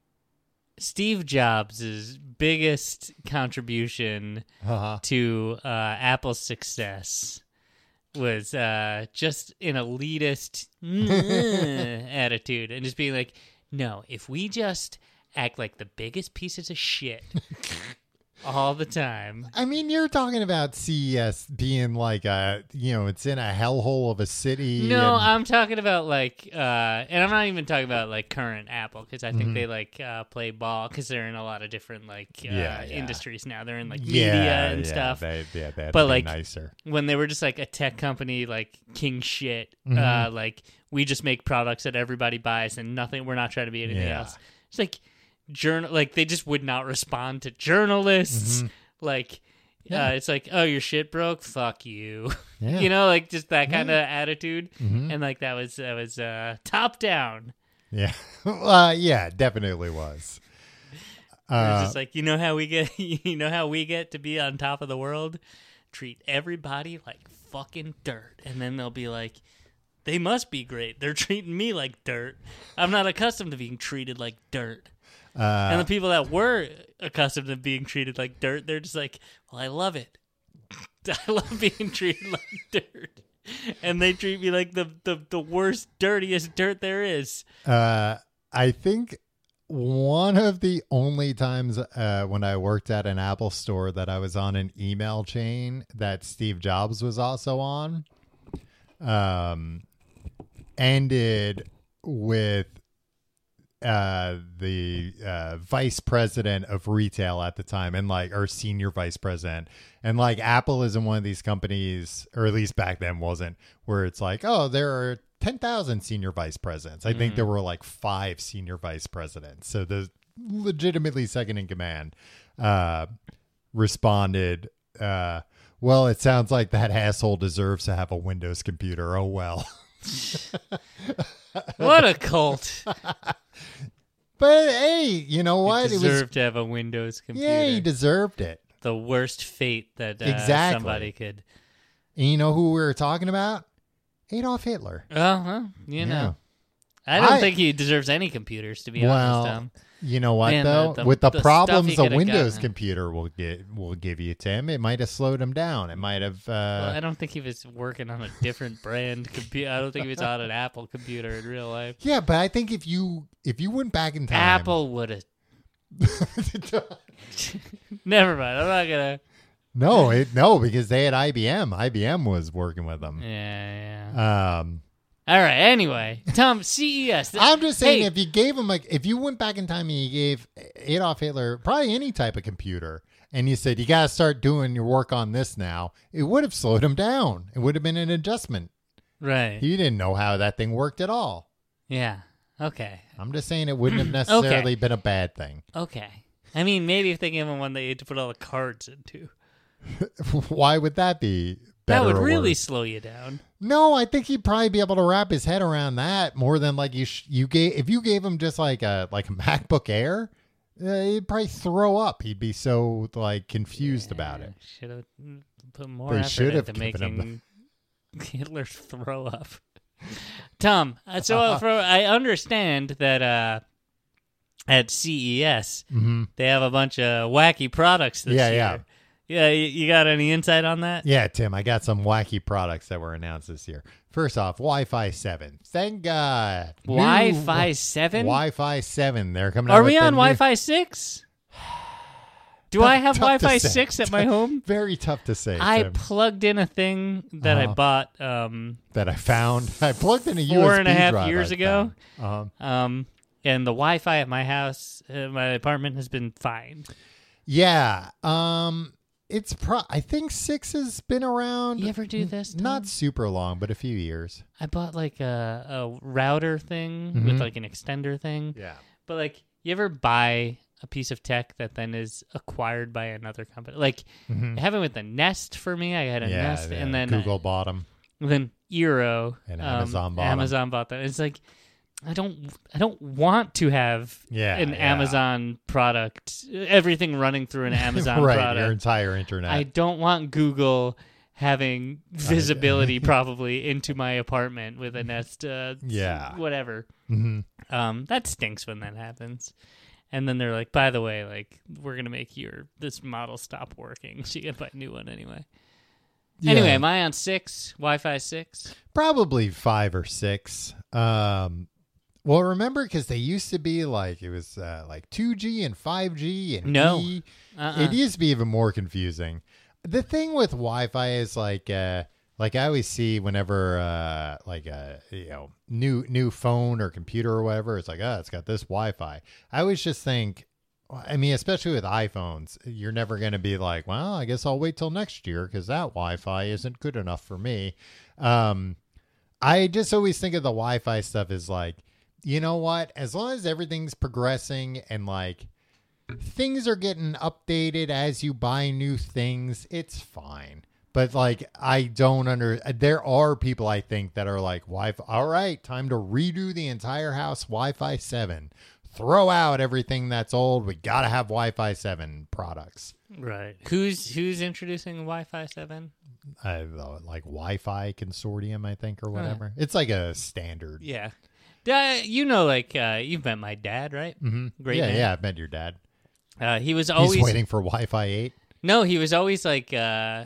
Steve Jobs' biggest contribution Uh-huh. to uh, Apple's success was uh, just an elitist attitude and just being like, no, if we just act like the biggest pieces of shit all the time. I mean, you're talking about C E S being like a, you know, it's in a hellhole of a city. No, and- I'm talking about like, uh, and I'm not even talking about like current Apple because I think Mhm. they like uh, play ball because they're in a lot of different like uh, Yeah, yeah. industries now. They're in like yeah, media and yeah, stuff. They, yeah, they had But, to be like, nicer. When they were just like a tech company, like king shit, Mhm. uh, like we just make products that everybody buys and nothing. We're not trying to be anything Yeah. else. It's like journal, like they just would not respond to journalists. Mhm. Like, Yeah. uh, it's like, oh, your shit broke. Fuck you. Yeah. You know, like just that kind of Yeah. attitude. Mhm. And like that was that was uh, top down. Yeah. uh, yeah, it definitely was. It Uh, was just like, you know how we get, you know how we get to be on top of the world? Treat everybody like fucking dirt, and then they'll be like, they must be great. They're treating me like dirt. I'm not accustomed to being treated like dirt. uh, And the people that were accustomed to being treated like dirt, they're just like, well, I love it. I love being treated like dirt. And they treat me like the, the, the worst, dirtiest dirt there is. Uh, I think one of the only times uh, when I worked at an Apple store that I was on an email chain that Steve Jobs was also on, um, ended with uh, the uh, vice president of retail at the time, and like, or senior vice president, and like Apple isn't one of these companies, or at least back then wasn't, where it's like, oh, there are ten thousand senior vice presidents. I think there were like five senior vice presidents. So the legitimately second in command uh, responded, uh, well, it sounds like that asshole deserves to have a Windows computer. Oh, well. What a cult. But hey, you know what? You It deserve was, to have a Windows computer. yeah, he deserved it. The worst fate that uh, Exactly. somebody could. And you know who we were talking about? Adolf Hitler. Oh, well, you know. Yeah. I don't I- think he deserves any computers, to be Well, honest, Tom. You know what, Man, though? the- the- With the, the stuff problems he a could've Windows gotten. computer will get will give you, Tim, it might have slowed him down. It might have. Uh, Well, I don't think he was working on a different brand computer. I don't think he was on an Apple computer in real life. yeah, but I think if you if you went back in time, Apple would have. Never mind. I'm not gonna. no, it, no, because they had I B M. I B M was working with them. Yeah, yeah. Um, All right. Anyway, Tom, C E S. I'm just saying, Hey, if you gave him like, if you went back in time and you gave Adolf Hitler probably any type of computer, and you said you got to start doing your work on this now, it would have slowed him down. It would have been an adjustment. right. He didn't know how that thing worked at all. Yeah. Okay. I'm just saying it wouldn't have necessarily been a bad thing. Okay. I mean, maybe if they gave him one that you had to put all the cards into, Why would that be that better would or really worse? slow you down. No, I think he'd probably be able to wrap his head around that more than like you. Sh- you gave if you gave him just like a like a MacBook Air, uh, he'd probably throw up. He'd be so like confused about it. Should have put more They effort should have into given him making Hitler throw up. Tom, uh, so uh, for, I understand that uh, at C E S Mm-hmm. they have a bunch of wacky products this Yeah, year. yeah. Yeah, you, you got any insight on that? Yeah, Tim, I got some wacky products that were announced this year. First off, Wi-Fi seven. Thank God. New Wi-Fi seven? Wi-Fi seven. They're coming out Are with we the on new- Wi-Fi six? Do Tough- I have tough to Wi-Fi say. six at my home? Very tough to say, I Tim, plugged in a thing that I Uh-huh. bought um, that I found. I plugged in a U S B four and a half drive years I ago. found. Uh-huh. Um, and the Wi-Fi at my house, uh, my apartment, has been fine. Yeah. Um, it's pro. I think six has been around. You ever do this, Tom? Not super long, but a few years. I bought like a, a router thing Mhm. with like an extender thing. Yeah. But like, you ever buy a piece of tech that then is acquired by another company? Like, Mhm. it happened with the Nest for me. I had a Yeah, Nest, yeah, and then Google bought them. then Eero And um, Amazon bought 'em. Amazon bought them. It's like I don't I don't want to have Yeah, an yeah. Amazon product, everything running through an Amazon right, product. your entire internet. I don't want Google having visibility probably into my apartment with a Nest. Uh, Yeah. whatever. Mhm. Um, that stinks when that happens. And then they're like, by the way, like we're gonna make your this model stop working, so you gotta buy a new one anyway. Yeah. Anyway, am I on six? Wi-Fi six? Probably five or six. Um, well, remember, because they used to be like, it was uh, like two G and five G and No. E. Uh-uh. It used to be even more confusing. The thing with Wi-Fi is like, uh, like I always see whenever uh, like a you know new new phone or computer or whatever, it's like, oh, it's got this Wi-Fi. I always just think, I mean, especially with iPhones, you're never going to be like, well, I guess I'll wait till next year because that Wi-Fi isn't good enough for me. Um, I just always think of the Wi-Fi stuff as like, you know what? As long as everything's progressing and like things are getting updated as you buy new things, it's fine. But like, I don't under, there are people I think that are like, Wi-Fi, all right, time to redo the entire house, Wi-Fi seven. Throw out everything that's old. We got to have Wi-Fi seven products. Right. Who's who's introducing Wi-Fi seven? Uh, the, like Wi-Fi Consortium, I think, or whatever. It's like a standard. Yeah. Uh, you know, like uh, you've met my dad, right? Mm-hmm. Great yeah, man. yeah, I've met your dad. Uh, he was always He's waiting for Wi-Fi eight. No, he was always like uh,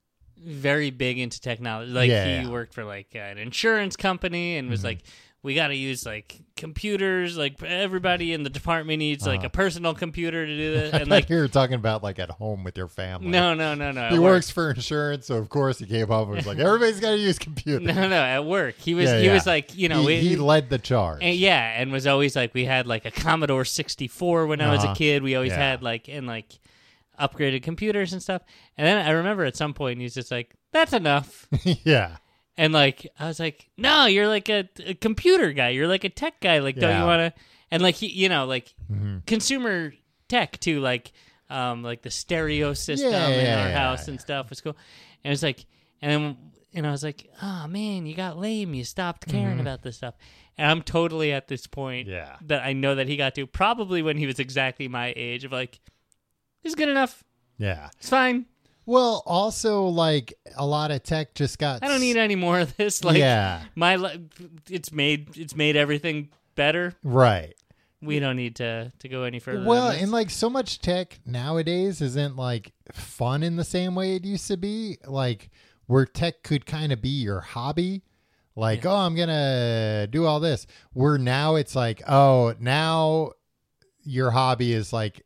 very big into technology. Like Yeah, he yeah. worked for like an insurance company and was Mhm. like, we got to use like computers. Like everybody in the department needs like Uh-huh. a personal computer to do this. I And thought like, you were talking about like at home with your family. no, no, no, no. He at works work. for insurance, so of course he came up and was like, everybody's got to use computers. No, no, at work. He was. Yeah, he yeah. was like, you know, he, we, he led the charge. And yeah, and was always like, we had like a Commodore sixty-four when I was a Uh-huh. kid. We always Yeah. had like, and like upgraded computers and stuff. And then I remember at some point he's just like, that's enough. yeah. And like, I was like, no, you're like a, a computer guy. You're like a tech guy. Like, don't Yeah. you want to? And like, he, you know, like hmm consumer tech too, like, um, like the stereo system Yeah, in yeah, our yeah, house yeah. and stuff was cool. And it's like, and then, and I was like, oh man, you got lame. You stopped caring Mhm. about this stuff. And I'm totally at this point Yeah. that I know that he got to probably when he was exactly my age of like, this is good enough. Yeah. It's fine. Well, also, like, a lot of tech just got... I don't need any more of this. Like, yeah. my, li- it's made, it's made everything better. Right. We don't need to, to go any further. Well, than this. and like so much tech nowadays isn't like fun in the same way it used to be. Like where tech could kind of be your hobby. Like, Yeah. oh, I'm going to do all this. Where now it's like, oh, now your hobby is like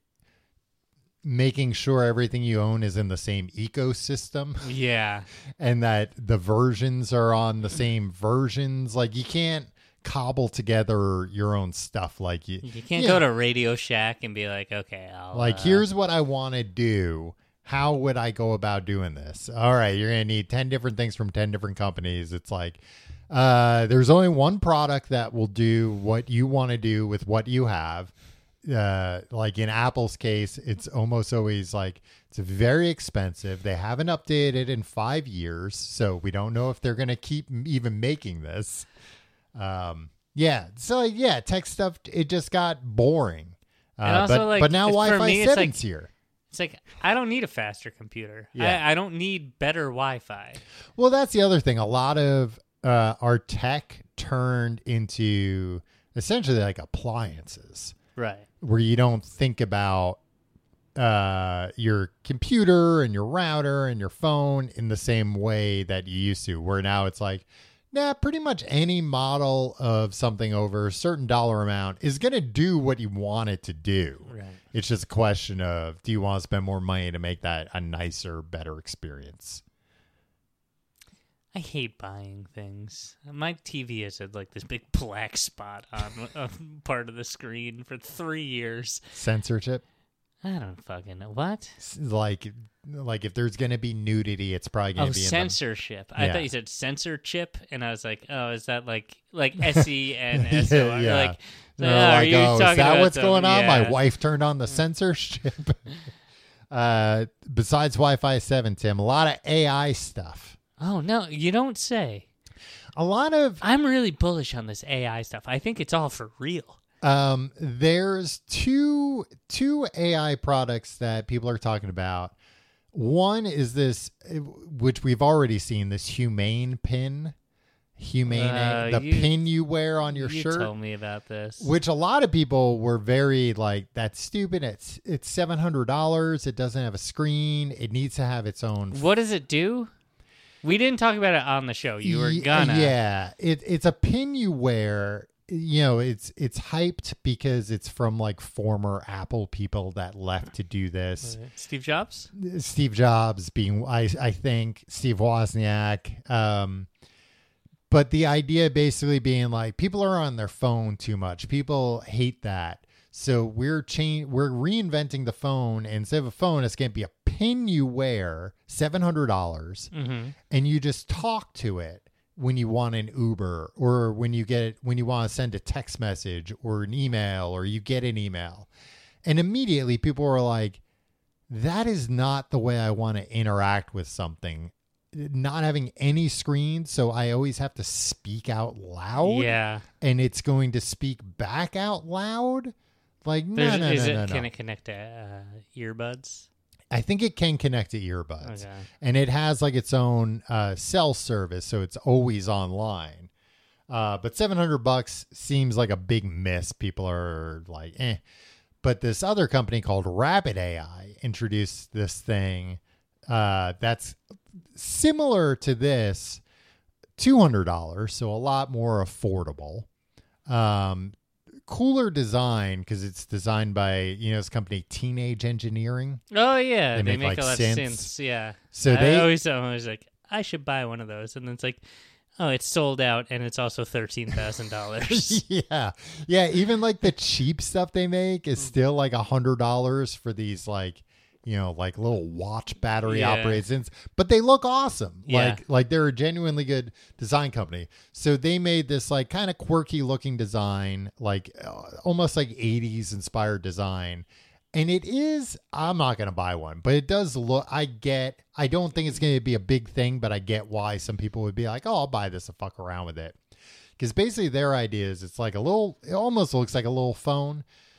making sure everything you own is in the same ecosystem yeah, and that the versions are on the same versions. Like you can't cobble together your own stuff. Like you, you can't yeah. go to Radio Shack and be like, okay, I'll Like, uh, here's what I want to do. How would I go about doing this? All right, you're going to need ten different things from ten different companies. It's like, uh, there's only one product that will do what you want to do with what you have. Uh, like in Apple's case, it's almost always like, it's very expensive. They haven't updated it in five years. So we don't know if they're going to keep m- even making this. Um, yeah. So yeah, tech stuff, it just got boring. Uh, And also, but, like, but now for Wi-Fi me, it's seven's like- here. It's like I don't need a faster computer. Yeah. I, I don't need better Wi-Fi. Well, that's the other thing. A lot of uh, our tech turned into essentially like appliances Right. where you don't think about uh, your computer and your router and your phone in the same way that you used to, where now it's like, nah, pretty much any model of something over a certain dollar amount is going to do what you want it to do. Right. It's just a question of, do you want to spend more money to make that a nicer, better experience? I hate buying things. My T V has had like this big black spot on a part of the screen for three years. Censorship? I don't fucking know. What? Like, like if there's going to be nudity, it's probably going Oh, to be censorship. in the... I Yeah. thought you said censor chip, and I was like, oh, is that like like S E N S O R? Yeah. Like, They're oh, are like, you oh, is talking that about what's some- going on? yeah. My wife turned on the censorship. uh, besides Wi-Fi seven, Tim, a lot of A I stuff. Oh, no, you don't say. A lot of I'm really bullish on this A I stuff. I think it's all for real. um, there's two two A I products that people are talking about. One is this, which we've already seen, this Humane pin, Humane, Uh, the you- pin you wear on your you shirt. told me about this. Which a lot of people were very like, that's stupid. It's it's seven hundred dollars. It doesn't have a screen. It needs to have its own. What does it do? We didn't talk about it on the show. You were Ye- gonna. Yeah, it, it's a pin you wear. You know, it's it's hyped because it's from like former Apple people that left to do this. Steve Jobs? Steve Jobs being, I I think, Steve Wozniak. Um, but the idea basically being like, people are on their phone too much. People hate that. So we're cha- we're reinventing the phone. And instead of a phone, it's going to be a pin you wear, seven hundred dollars, Mm-hmm. and you just talk to it when you want an Uber, or when you get when you want to send a text message or an email, or you get an email. And immediately people are like, that is not the way I want to interact with something. Not having any screen, so I always have to speak out loud. Yeah. And it's going to speak back out loud. Like, no, There's- no, is no, it, no, no. Can it connect to uh, earbuds? I think it can connect to earbuds. Okay. And it has like its own uh, cell service, so it's always online. Uh, but seven hundred bucks seems like a big miss. People are like, eh. But this other company called Rapid A I introduced this thing uh, that's similar to this, two hundred dollars, so a lot more affordable. Um, cooler design because it's designed by, you know, this company Teenage Engineering. Oh, yeah. They They, make, make, like, a lot synths. of synths. Yeah. So I they always, I'm always like, I should buy one of those. And then it's like, oh, it's sold out and it's also thirteen thousand dollars. yeah. Yeah. Even like the cheap stuff they make is still like a hundred dollars for these, like, you know, like little watch battery Yeah. operated synths, but they look awesome. Yeah. Like, like they're a genuinely good design company. So they made this like kind of quirky looking design, like uh, almost like eighties inspired design. And it is, I'm not going to buy one, but it does look, I get, I don't think it's going to be a big thing, but I get why some people would be like, oh, I'll buy this and fuck around with it. Because basically their idea is it's like a little, it almost looks like a little phone,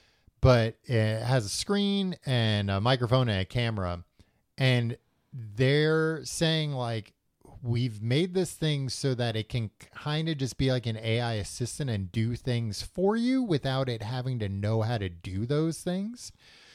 but it has a screen and a microphone and a camera. And they're saying like, we've made this thing so that it can kind of just be like an A I assistant and do things for you without it having to know how to do those things.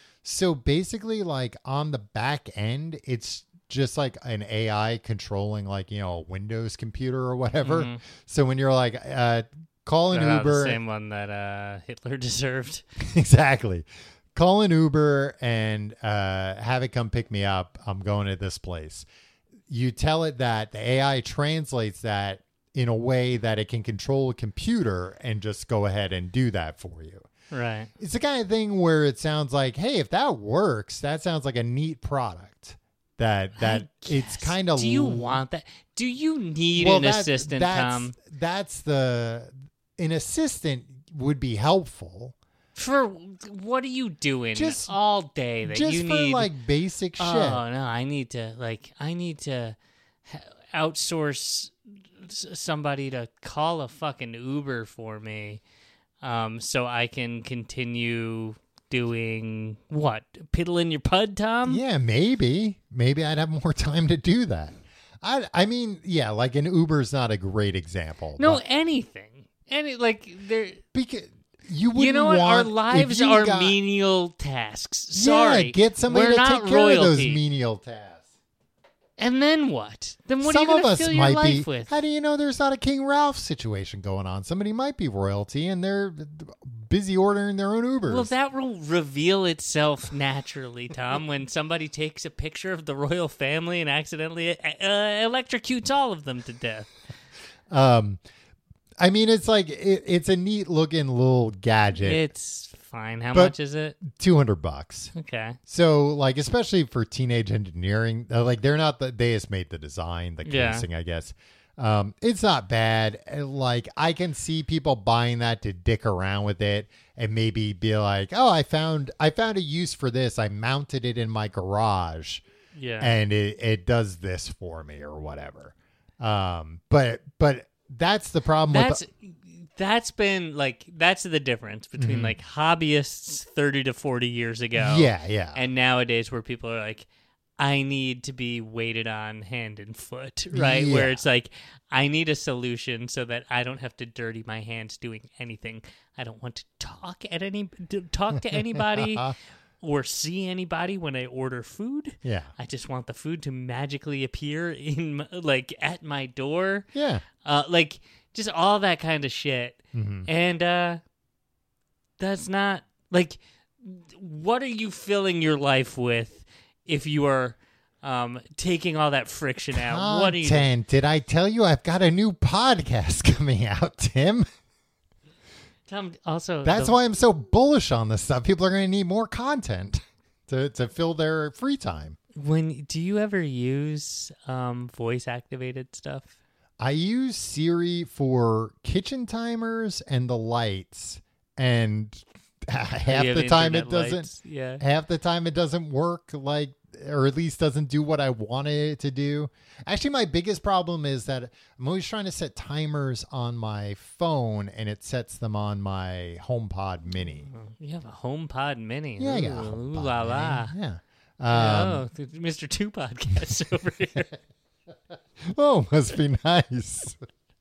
So basically, like on the back end, it's just like an A I controlling, like, you know, a Windows computer or whatever. Mhm. So when you're like, uh, call an Uh, Uber, The same one that uh, Hitler deserved. exactly, call an Uber and uh, have it come pick me up. I'm going to this place. You tell it that, the A I translates that in a way that it can control a computer and just go ahead and do that for you. Right. It's the kind of thing where it sounds like, hey, if that works, that sounds like a neat product. That that I it's guess. kind of. Do you want that? Do you need well, an that- assistant, that's, Tom? That's the an assistant would be helpful For what are you doing Just- all day that just you for need? like basic shit. Oh no, I need to like I need to ha- outsource s- somebody to call a fucking Uber for me, um, so I can continue doing what? Piddling your pud, Tom? Yeah, maybe. Maybe I'd have more time to do that. I I mean, yeah, like an Uber's not a great example. No, but anything. Any like there. because you wouldn't You know what? want Our if lives you are got- menial tasks. Sorry. Yeah, get somebody We're to not take care of those royalty. menial tasks. And then what? Then what Some are you of going us to fill your might life be. with? How do you know there's not a King Ralph situation going on? Somebody might be royalty and they're busy ordering their own Ubers. Well, that will reveal itself naturally, Tom, when somebody takes a picture of the royal family and accidentally uh, electrocutes all of them to death. um, I mean, it's like it, it's a neat looking little gadget. It's fine. How But- much is it? Two hundred bucks. Okay. So, like, especially for teenage engineering, uh, like they're not the they just made the design, the Yeah. casing, I guess. Um, it's not bad. Uh, Like, I can see people buying that to dick around with it and maybe be like, "Oh, I found I found a use for this. I mounted it in my garage, Yeah. and it it does this for me or whatever." Um, but but that's the problem That's with the, that's been like that's the difference between like hobbyists thirty to forty years ago. yeah, yeah. And nowadays where people are like, I need to be waited on hand and foot, right? Yeah. Where it's like, I need a solution so that I don't have to dirty my hands doing anything. I don't want to talk at any to talk to anybody or see anybody when I order food. yeah. I just want the food to magically appear in my- like at my door. Yeah. Uh, like just all that kind of shit. Mhm. And uh, that's not like, what are you filling your life with if you are um, taking all that friction out? What are you? Content. Did I tell you I've got a new podcast coming out, Tim? Tom, also, That's the- why I'm so bullish on this stuff. People are going to need more content to, to fill their free time. When do you ever use um, voice activated stuff? I use Siri for kitchen timers and the lights, and half You have the time it internet doesn't. lights? Yeah. Half the time it doesn't work, like, or at least doesn't do what I wanted it to do. Actually, my biggest problem is that I'm always trying to set timers on my phone, and it sets them on my HomePod Mini. You have a HomePod Mini. Yeah, I got a Ooh, HomePod ooh la Mini. la. Yeah. Um, oh, th- Mister Two Podcasts over here. oh, must be nice.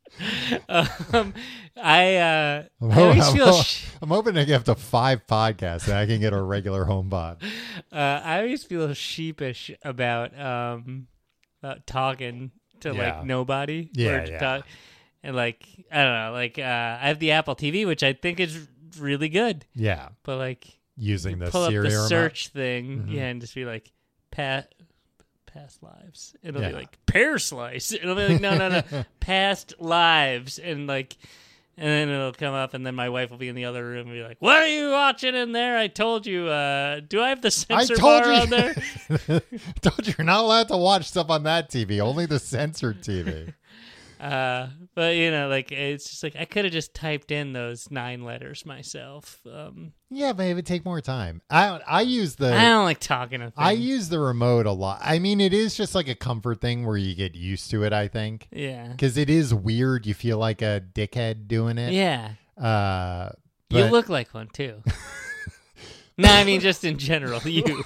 um, I uh, I'm, I ho- always I'm feel ho- sh- I'm hoping to get up to five podcasts and I can get a regular HomePod. uh, I always feel sheepish about um about talking to Yeah. like nobody. Yeah, or to yeah. talk- and like I don't know, like uh, I have the Apple T V, which I think is really good, Yeah. but like Using you the pull up Siri the remote. search thing, Mhm. yeah, and just be like pat. Past lives. It'll be Yeah. like pear slice. It'll be like no, no, no. Past lives, and like, and then it'll come up, and then my wife will be in the other room and be like, "What are you watching in there? I told you. Uh, do I have the I censor told bar you. on there?" told you you're not allowed to watch stuff on that T V, only the censored T V. Uh, but you know, like it's just like I could have just typed in those nine letters myself. Um, Yeah, but it would take more time. I I use the I don't like talking to things. I use the remote a lot. I mean, it is just like a comfort thing where you get used to it, I think. yeah, Because it is weird. You feel like a dickhead doing it. yeah. Uh, You but- look like one too. No, I mean just in general. You.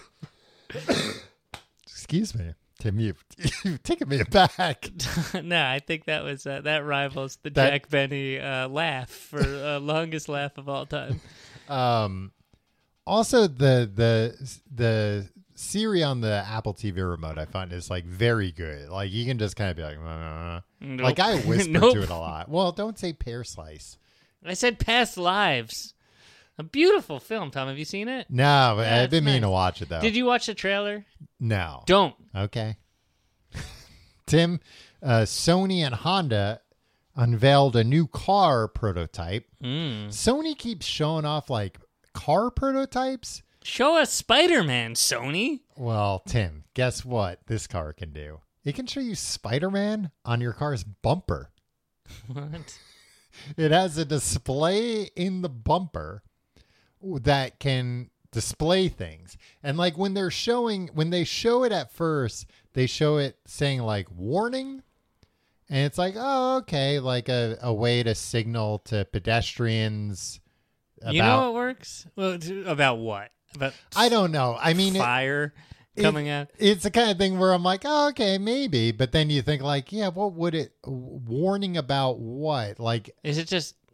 Excuse me, Tim. You've, you've taken me aback. No, I think that was uh, that rivals the That- Jack Benny uh, laugh for uh, longest laugh of all time. Um, also, the the the Siri on the Apple T V remote I find is like very good. Like you can just kind of be like, "Uh." Nope. like I whisper Nope. to it a lot. Well, don't say pear slice. I said Past Lives, a beautiful film. Tom, have you seen it? No, Yeah, I've it's been meaning to nice. watch it though. Did you watch the trailer? No. Don't. Okay. Tim, uh, Sony and Honda unveiled a new car prototype. Mm. Sony keeps showing off like car prototypes. Show us Spider-Man, Sony. Well, Tim, guess what this car can do? It can show you Spider-Man on your car's bumper. What? It has a display in the bumper that can display things. And like when they're showing, when they show it at first, they show it saying like warning. And it's like, oh, okay, like a, a way to signal to pedestrians about. You know what works? Well, t- about what? About I don't know. I mean, it, fire it- coming out. it's the kind of thing where I'm like, oh, okay, maybe. But then you think like, yeah, what would it, warning about what? Like, Is it just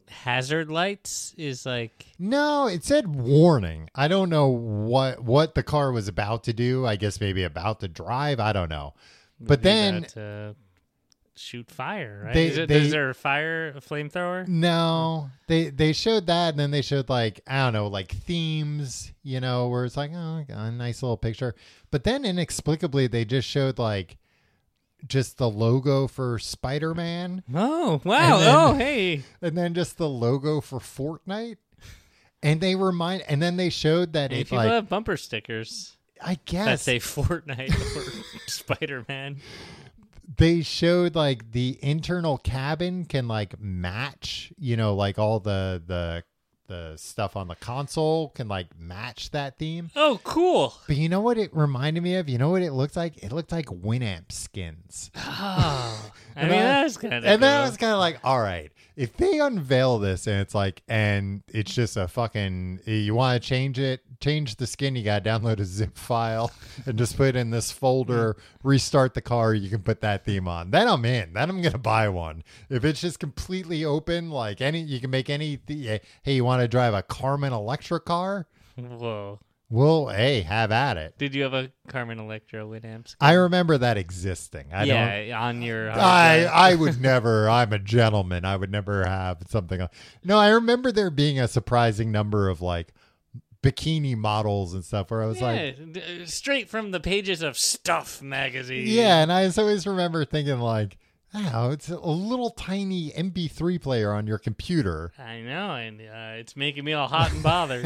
hazard lights is like. No, it said warning. I don't know what what the car was about to do. I guess maybe about to drive. I don't know. But maybe then about to shoot fire, right? They- is, it, they- is there a fire, a flamethrower? no, they they showed that, and then they showed like I don't know, like themes, you know, where it's like oh, a nice little picture. But then inexplicably, they just showed like just the logo for Spider-Man, Oh, wow. And then- oh, hey. and then just the logo for Fortnite. And they remind, and then they showed that Hey, it people like have bumper stickers I that guess say Fortnite or Spider-Man. they showed like the internal cabin can like match, you know, like all the the the stuff on the console can like match that theme. Oh, cool. But you know what it reminded me of? You know what it looked like? It looked like Winamp skins. Oh, I And mean, I- that's kind of And then I was kind of like, all right, if they unveil this and it's like, and it's just a fucking, you want to change it, change the skin, you got to download a zip file and just put it in this folder, restart the car, you can put that theme on. Then I'm in. Then I'm going to buy one. If it's just completely open, like any, you can make any, th- hey, you want to drive a Carmen Electra car? Whoa. Well, hey, have at it. Did you have a Carmen Electra Winamp? I remember that existing. I don't. yeah, on your. hard I drive. I would never. I'm a gentleman. I would never have something. No, I remember there being a surprising number of like bikini models and stuff where I was like, Yeah, d- straight from the pages of Stuff magazine. yeah, and I just always remember thinking like, oh, it's a little tiny M P three player on your computer. I know, and uh, it's making me all hot and bothered.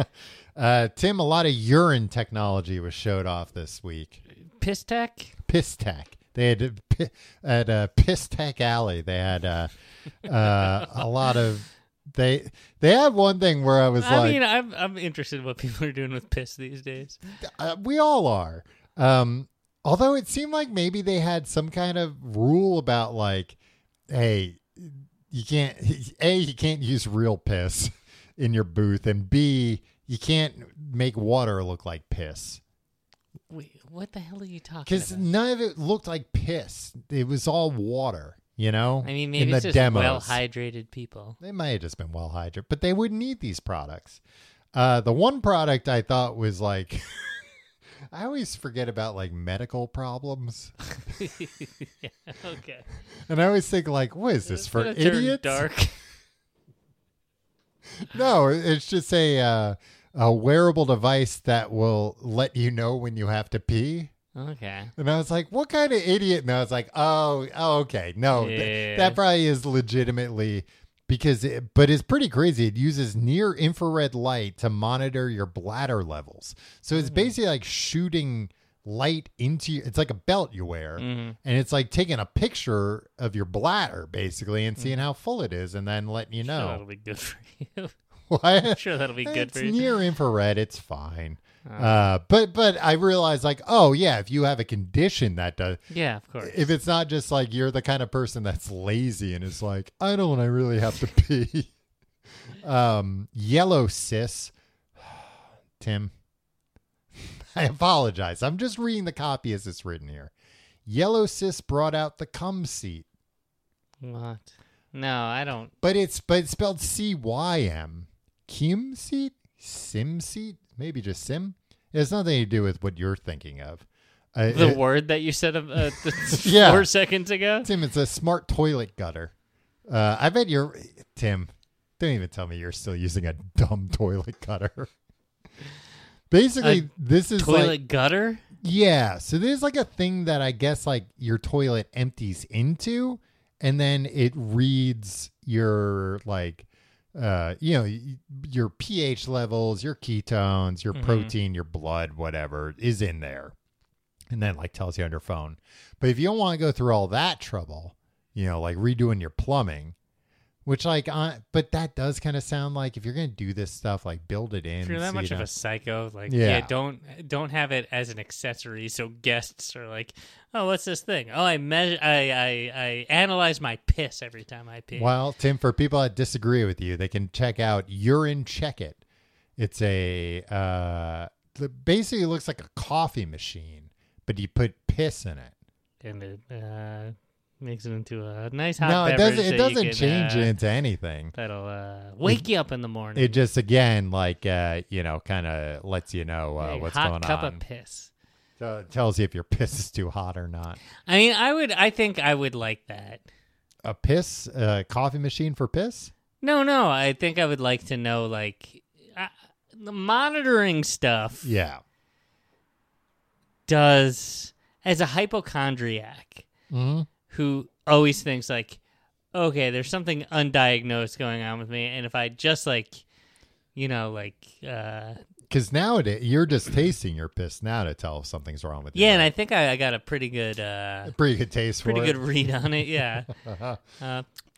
Uh, Tim, a lot of urine technology was showed off this week. Piss Tech? Piss Tech. They had uh, pi- at uh, Piss Tech Alley. They had uh, uh, a lot of they they had one thing where I was I like, mean, I'm I'm interested in what people are doing with piss these days. uh, we all are. Um, although it seemed like maybe they had some kind of rule about like, hey, you can't a you can't use real piss in your booth, and B you can't make water look like piss. Wait, what the hell are you talking Because about? none of it looked like piss. It was all water, you know? I mean, in maybe the it's just demos. well-hydrated people. They might have just been well hydrated, but they wouldn't need these products. Uh, the one product I thought was like, I always forget about like medical problems. yeah, okay. And I always think like, what is this It's for gonna turn idiots? Dark. No, it's just a, uh, a wearable device that will let you know when you have to pee. Okay. And I was like, what kind of idiot? And I was like, oh, oh okay. No, th- Yeah. that probably is legitimately because, it, but it's pretty crazy. It uses near infrared light to monitor your bladder levels. So it's basically like shooting light into your, it's like a belt you wear. Mhm. And it's like taking a picture of your bladder basically and seeing how full it is and then letting you Sure, that'll know. be good for you. What? I'm sure that'll be good It's for you. near infrared. It's fine. Uh, but but I realized like, oh yeah, if you have a condition that does, Yeah, of course. if it's not just like you're the kind of person that's lazy and is like, I don't I really have to pee. um, yellow cis, Tim. I apologize. I'm just reading the copy as it's written here. Yellow cis brought out the cum seat, What? No, I don't. but it's but it's spelled C Y M. Kim seat, sim seat, maybe just sim. It has nothing to do with what you're thinking of. Uh, The it- word that you said uh, Yeah. four seconds ago? Tim, it's a smart toilet gutter. Uh, I bet you're Tim. Don't even tell me you're still using a dumb toilet gutter. Basically, A this is Toilet like gutter? yeah. So there's like a thing that I guess like your toilet empties into, and then it reads your like, uh, you know, y- your pH levels, your ketones, your Mhm. protein, your blood, whatever is in there, and then like tells you on your phone. But if you don't want to go through all that trouble, you know, like redoing your plumbing, which like, uh, but that does kind of sound like if you're gonna do this stuff, like build it in. If you're that so much you of a don't- psycho, like Yeah. yeah. don't don't have it as an accessory. So guests are like, oh, what's this thing? Oh, I measure, I, I, I analyze my piss every time I pee. Well, Tim, for people that disagree with you, they can check out Urine Check It. It's a uh, the- basically it looks like a coffee machine, but you put piss in it. And it, uh, Makes it into a nice hot No, it beverage. doesn't. It that you doesn't can, change uh, it into anything. That'll uh, wake you up in the morning. It just again, like uh, you know, kind of lets you know uh, A what's hot going cup on. of piss. So it tells you if your piss is too hot or not. I mean, I would. I think I would like that. A piss, a coffee machine for piss? No, no. I think I would like to know, like, uh, the monitoring stuff. Yeah. Does, as a hypochondriac Mm-hmm. who always thinks like, okay, there's something undiagnosed going on with me, and if I just like, you know, like, uh, Because nowadays you're just tasting your piss now to tell if something's wrong with you. yeah, and I right? think I, I got a pretty good, uh, pretty good taste pretty for good it. read on it. Yeah. uh,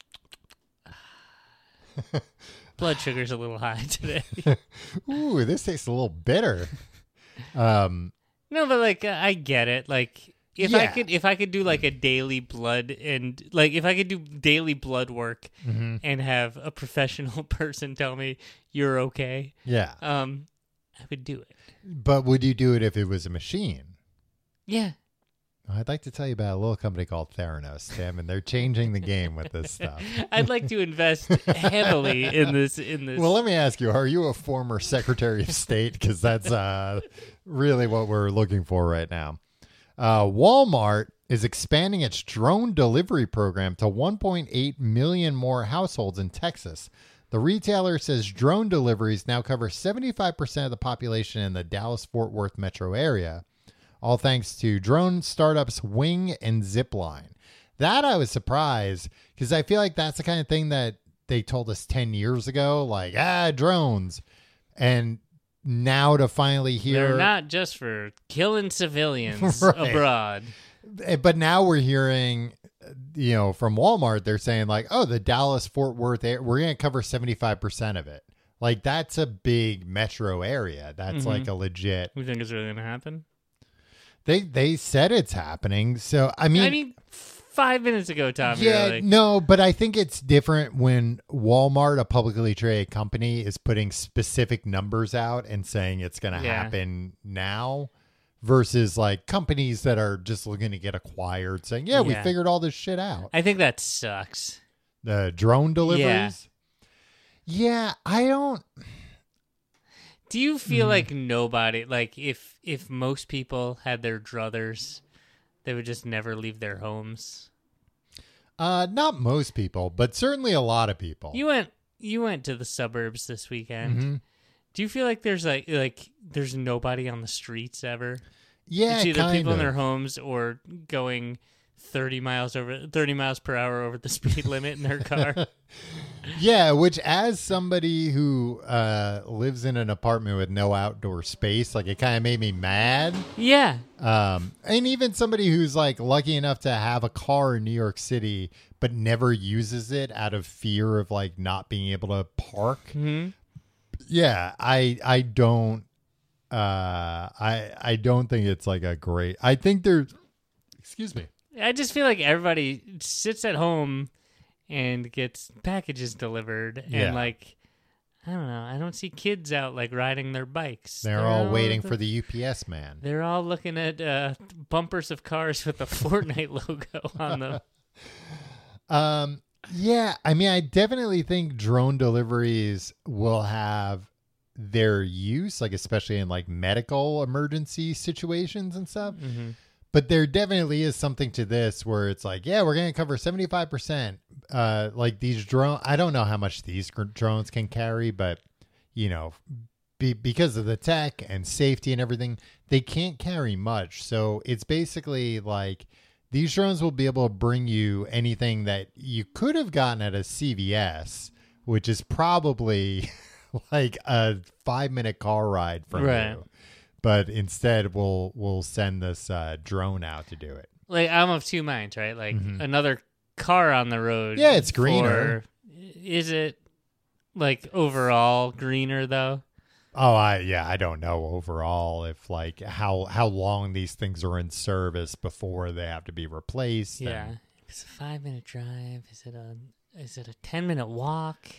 blood sugar's a little high today. Ooh, this tastes a little bitter. Um, No, but like, uh, I get it. Like, if I Yeah. could, if I could do like a daily blood and like, if I could do daily blood work mhm. and have a professional person tell me you're okay, Yeah, um, I would do it. but would you do it if it was a machine? Yeah. I'd like to tell you about a little company called Theranos, Tim, and they're changing the game with this stuff. I'd like to invest heavily in this. In this. Well, let me ask you: are you a former Secretary of State? Because that's uh, really what we're looking for right now. Uh, Walmart is expanding its drone delivery program to one point eight million more households in Texas. The retailer says drone deliveries now cover seventy-five percent of the population in the Dallas-Fort Worth metro area, all thanks to drone startups Wing and Zipline. That I was surprised because I feel like that's the kind of thing that they told us ten years ago, like, ah, drones. And now to finally hear... they're not just for killing civilians Right. abroad. But now we're hearing, you know, from Walmart, they're saying like, oh, the Dallas-Fort Worth area, we're going to cover seventy-five percent of it. Like, that's a big metro area. That's Mhm. like a legit... We think it's really going to happen? They they said it's happening. So, I mean... I mean, five minutes ago, Tom. Yeah, you're like, no, but I think it's different when Walmart, a publicly traded company, is putting specific numbers out and saying it's going to Yeah. happen now versus like companies that are just looking to get acquired saying, yeah, we Yeah. figured all this shit out. I think that sucks. The drone deliveries. Yeah, I don't. Do you Hmm. feel like nobody, like if if most people had their druthers, they would just never leave their homes? Uh, not most people, but certainly a lot of people. You went you went to the suburbs this weekend. Mhm. Do you feel like there's like like there's nobody on the streets ever? Yeah, It's either kind people of. in their homes or going thirty miles over thirty miles per hour over the speed limit in their car. Yeah, which as somebody who uh, lives in an apartment with no outdoor space, like it kind of made me mad. Yeah. Um, and even somebody who's like lucky enough to have a car in New York City, but never uses it out of fear of like not being able to park. hmm Yeah, I I don't uh I I don't think it's like a great. I think there's excuse me. I just feel like everybody sits at home and gets packages delivered, Yeah. and like I don't know, I don't see kids out like riding their bikes. They're, all waiting for the U P S man. They're all looking at uh, bumpers of cars with the Fortnite logo on them. Um, yeah, I mean, I definitely think drone deliveries will have their use, like especially in like medical emergency situations and stuff. hmm But there definitely is something to this where it's like, yeah, we're going to cover seventy-five percent. Uh, like these drone, I don't know how much these gr- drones can carry, but you know, be, because of the tech and safety and everything, they can't carry much. So it's basically like these drones will be able to bring you anything that you could have gotten at a C V S, which is probably like a five minute car ride from Right. you. But instead, we'll we'll send this uh, drone out to do it. Like I'm of two minds, right? Like Mhm. another car on the road. Yeah, it's greener. for- Is it like overall greener though? Oh, I yeah, I don't know overall if like how how long these things are in service before they have to be replaced. Yeah, and- it's a five minute drive. Is it a is it a ten minute walk?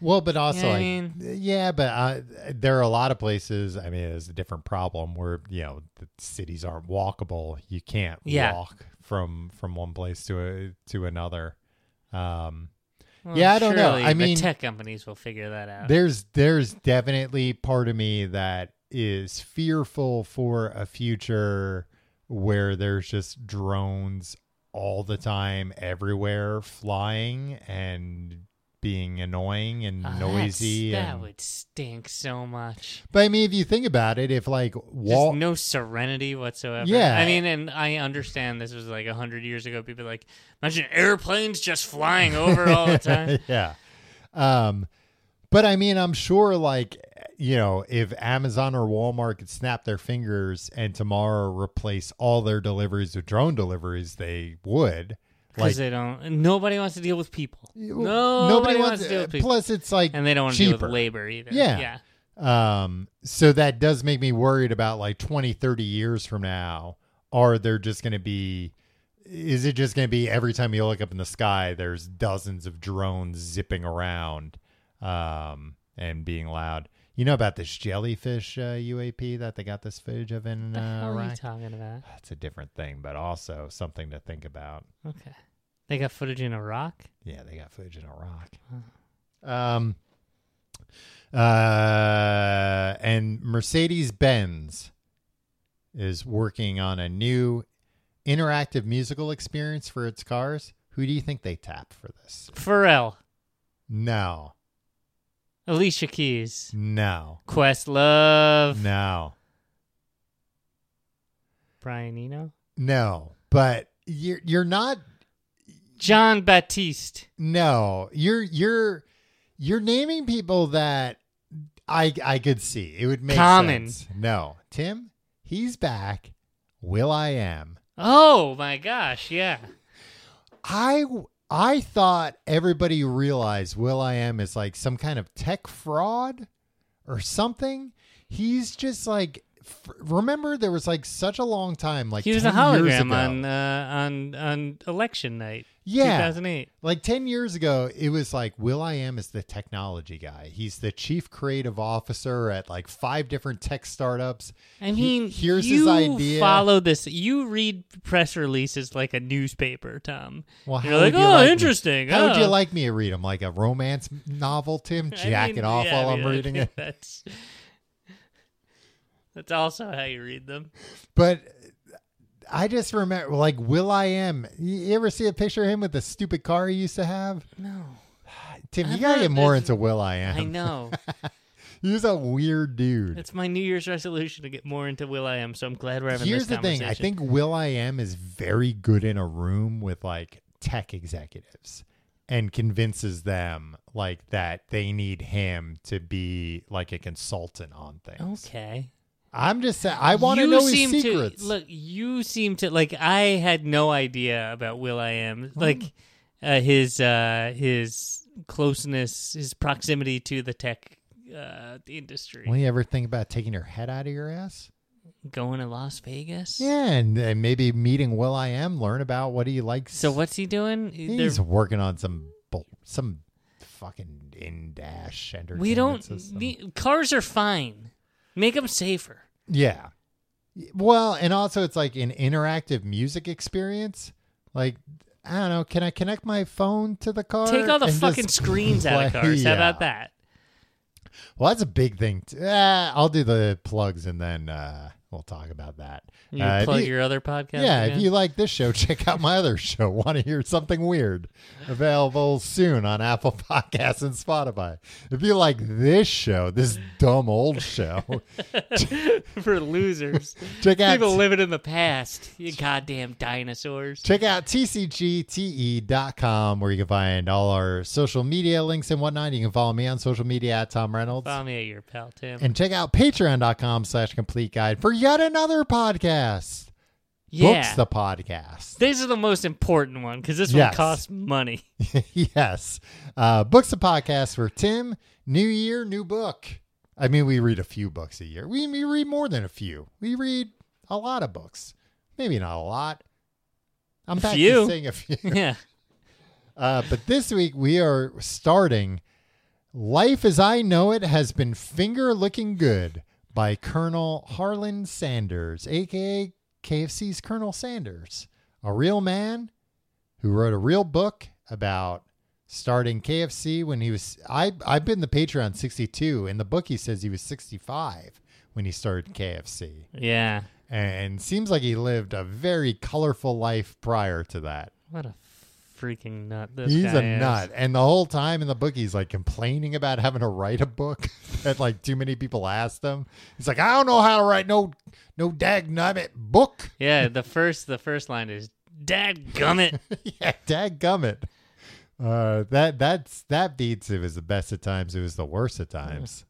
Well, but also, You know what I like, mean? yeah, but uh, there are a lot of places. I mean, it's a different problem where you know the cities aren't walkable. You can't Yeah. walk from from one place to a, to another. Um, Well, yeah, I don't know. surely I the mean, tech companies will figure that out. there's there's definitely part of me that is fearful for a future where there's just drones all the time, everywhere, flying and being annoying and Oh, noisy. that's- that and, would stink so much. but I mean, if you think about it, if like wall, Just no serenity whatsoever. Yeah. I mean, and I understand this was like a hundred years ago. People like, imagine airplanes just flying over all the time. yeah. Um, but I mean, I'm sure like, you know, if Amazon or Walmart could snap their fingers and tomorrow replace all their deliveries with drone deliveries, they would. Because Like they don't. Nobody wants to deal with people. nobody, Nobody, wants, wants to deal with people. Plus, it's like And they don't want to cheaper. deal with labor either. Yeah. Yeah. Um, so that does make me worried about like twenty, thirty years from now. Are there just going to be, is it just going to be every time you look up in the sky, there's dozens of drones zipping around um, and being loud? You know about this jellyfish uh, U A P that they got this footage of in What the uh, hell are you Iraq? talking about? That's a different thing, but also something to think about. Okay. They got footage in Iraq? Yeah, they got footage in Iraq. Um, uh, and Mercedes-Benz is working on a new interactive musical experience for its cars. Who do you think they tapped for this? Pharrell. No, Alicia Keys. no, Questlove. no, Brian Eno. no. But you're you're not. John Baptiste. No, you're you're you're naming people that I I could see. It would make Common. sense. No, Tim, he's back. Will I Am. Oh my gosh, yeah. I I thought everybody realized Will I Am is like some kind of tech fraud or something. He's just like f- remember there was like such a long time like He was a ten years hologram ago. on uh, on on election night. Yeah. two thousand eight. Like ten years ago, it was like Will I Am is the technology guy. He's the chief creative officer at like five different tech startups. I He- mean, here's you his idea. follow this. You read press releases like a newspaper, Tom. Well, how You're like, would you oh, like me- interesting. How would you oh." like me to read them? Like a romance novel, Tim? I Jack mean, it off yeah, while I I'm mean, I reading think it. That's that's also how you read them. But I just remember, like, Will I Am. You ever see a picture of him with the stupid car he used to have? No, Tim, you I'm gotta not- get more it's- into Will I Am. I know. He's a weird dude. It's my New Year's resolution to get more into Will I Am. So I'm glad we're having Here's this the thing. I conversation. think Will I Am is very good in a room with like tech executives and convinces them like that they need him to be like a consultant on things. Okay. I'm just saying, I want to You know his seem secrets. To, look, you seem to like. I had no idea about Will I Am. Oh. Like uh, his uh, his closeness, his proximity to the tech uh, industry. Well, you ever think about taking your head out of your ass? Going to Las Vegas. Yeah, and, and maybe meeting Will I Am, learn about what he likes. So what's he doing? He's They're- working on some bull- some fucking in-dash entertainment we don't. system. Need, cars are fine. Make them safer. Yeah. Well, and also it's like an interactive music experience. Like, I don't know, can I connect my phone to the car? Take all the and fucking just screens out of play- cars. How Yeah. about that? Well, that's a big thing. T- uh, I'll do the plugs and then uh, we'll talk about that. You Uh, if plug you- your other podcast. Yeah, again? if you like this show, check out my other show, Want to Hear Something Weird, available soon on Apple Podcasts and Spotify. If you like this show, this dumb old show, for losers. check out People living in the past. You goddamn dinosaurs. check out T C G T E dot com where you can find all our social media links and whatnot. You can follow me on social media at Tom Reynolds. Follow me at your pal, Tim. And check out patreon.com slash complete guide for yet another podcast. yeah. Books the podcast. This is the most important one because this Yes. one costs money. Yes. Uh, Books the podcast for Tim. New year, new book. I mean, we read a few books a year. We, we read more than a few. We read a lot of books. Maybe not a lot. I'm back few. to saying a few. Yeah. Uh, but this week we are starting Life as I Know It Has Been Finger Looking Good by Colonel Harlan Sanders, a k a. K F C's Colonel Sanders, a real man who wrote a real book about starting K F C when he was, I, I've been the Patreon sixty-two. In the book, he says he was sixty-five when he started K F C. Yeah. And seems like he lived a very colorful life prior to that. What a freaking nut this He's guy a is. nut. And the whole time in the book, he's like complaining about having to write a book that like too many people asked him. He's like, I don't know how to write no no dagnabbit book. Yeah, the first the first line is dadgummit. Yeah, dadgummit. Uh, that that's that beats it was the best of times. It was the worst of times.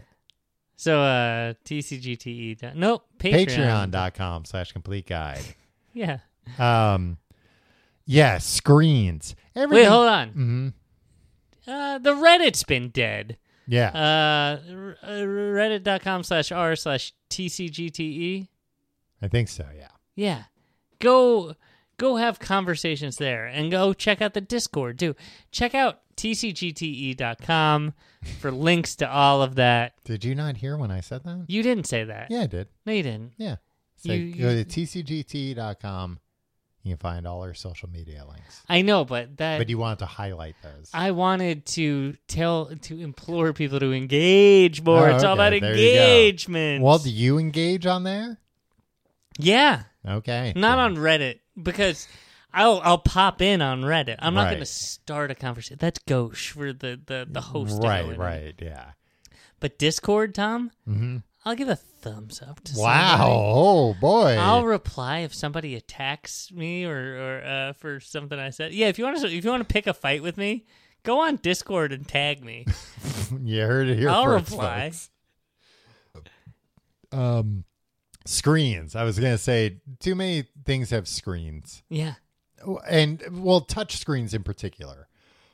So uh T C G T E. Nope, Patreon. Patreon.com slash complete guide. Yeah. Um yeah, screens. Everything. Wait, hold on. Mm-hmm. Uh the Reddit's been dead. Yeah. Uh, r- uh reddit.com slash r slash tcgte. I think so, yeah. Yeah. Go go have conversations there and go check out the Discord too. Check out t c g t e dot com for links to all of that. Did you not hear when I said that? You didn't say that. Yeah, I did. No, you didn't. Yeah. So You- go you- to t c g t e dot com. You can find all our social media links. I know, but that But you wanted to highlight those. I wanted to tell to implore people to engage more. Oh, it's all about okay. There you go. engagement. Well, do you engage on there? Yeah. Okay. Not Yeah. on Reddit because I'll I'll pop in on Reddit. I'm not Right. going to start a conversation. That's gauche for the the the host. to go Right, in. right, yeah. But Discord, Tom, Mm-hmm. I'll give a thumbs up to Wow. somebody. Oh, boy. I'll reply if somebody attacks me or or uh, for something I said. Yeah, if you want to if you want to pick a fight with me, go on Discord and tag me. You heard it here I'll first, reply. folks. Um, screens. I was going to say too many things have screens. Yeah. And well, touch screens in particular.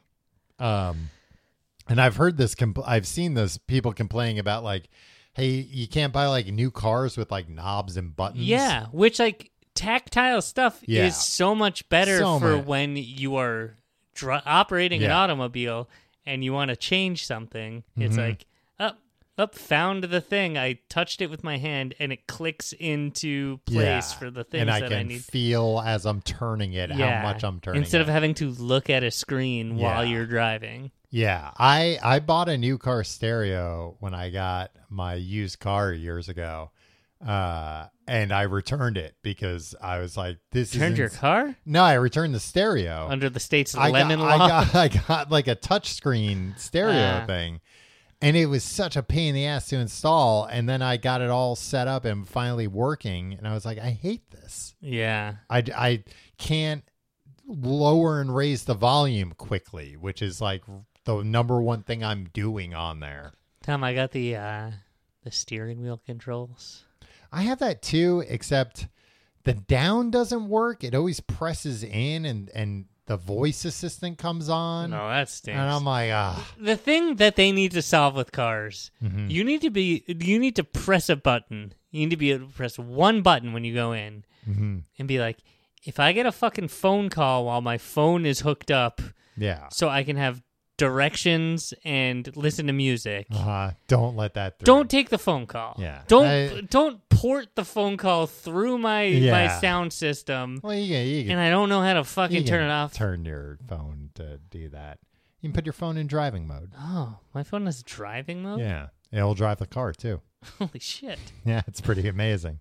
Um, and I've heard this. Compl- I've seen this people complaining about like, hey, you can't buy like new cars with like knobs and buttons. Yeah, which like tactile stuff Yeah. is so much better So for much. when you are dr- operating an Yeah. automobile and you want to change something. It's Mhm. like up, up, found the thing. I touched it with my hand and it clicks into place Yeah. for the things and I that can I need. feel as I'm turning it Yeah. how much I'm turning Instead it. of having to look at a screen while Yeah. you're driving. Yeah, I I bought a new car stereo when I got my used car years ago, uh, and I returned it because I was like, "This Turned is your car No, I returned the stereo under the state's I lemon got, law. I got I got like a touchscreen stereo Ah. thing, and it was such a pain in the ass to install. And then I got it all set up and finally working, and I was like, I hate this. yeah. I I can't lower and raise the volume quickly, which is like the number one thing I'm doing on there. Tom, I got the uh, the steering wheel controls. I have that too, except the down doesn't work. It always presses in and, and the voice assistant comes on. No, that stinks. And I'm like, ah. The thing that they need to solve with cars, Mhm. you need to be you need to press a button. You need to be able to press one button when you go in Mm-hmm. and be like, if I get a fucking phone call while my phone is hooked up Yeah. so I can have directions and listen to music. Uh, don't let that through. Don't take the phone call. Yeah. Don't I- don't port the phone call through my my Yeah. sound system. Well, you can, you can, And I don't know how to you fucking can turn it off. Turn your phone to do that. You can put your phone in driving mode. Oh, my phone has driving mode? Yeah. It'll drive the car too. Holy shit. Yeah, it's pretty amazing.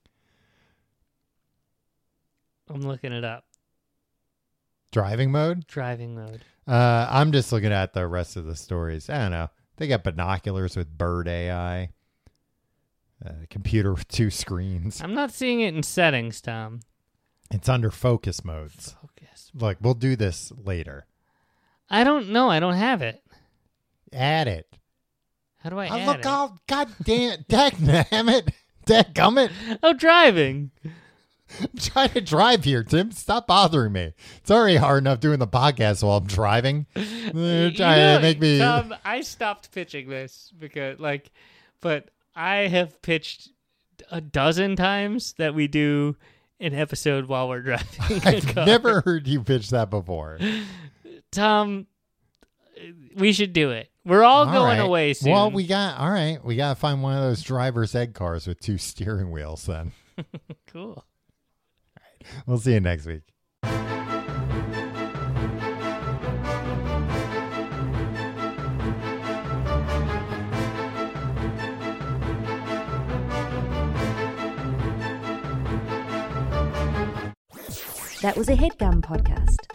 I'm looking it up. Driving mode? Driving mode. Uh, I'm just looking at the rest of the stories. I don't know. They got binoculars with bird A I. Uh, computer with two screens. I'm not seeing it in settings, Tom. It's under focus modes. Focus. Look, we'll do this later. I don't know. I don't have it. Add it. How do I Oh, add look, it? all goddamn, dagnammit, dadgummit. Oh, driving. I'm trying to drive here, Tim. Stop bothering me. It's already hard enough doing the podcast while I'm driving. They're You trying know, to make me. Tom, I stopped pitching this because, like, but I have pitched a dozen times that we do an episode while we're driving. a I've car. never heard you pitch that before. Tom, we should do it. We're all, All going right. away soon. Well, we got all right. We got to find one of those driver's ed cars with two steering wheels. Then Cool. we'll see you next week. That was a HeadGum podcast.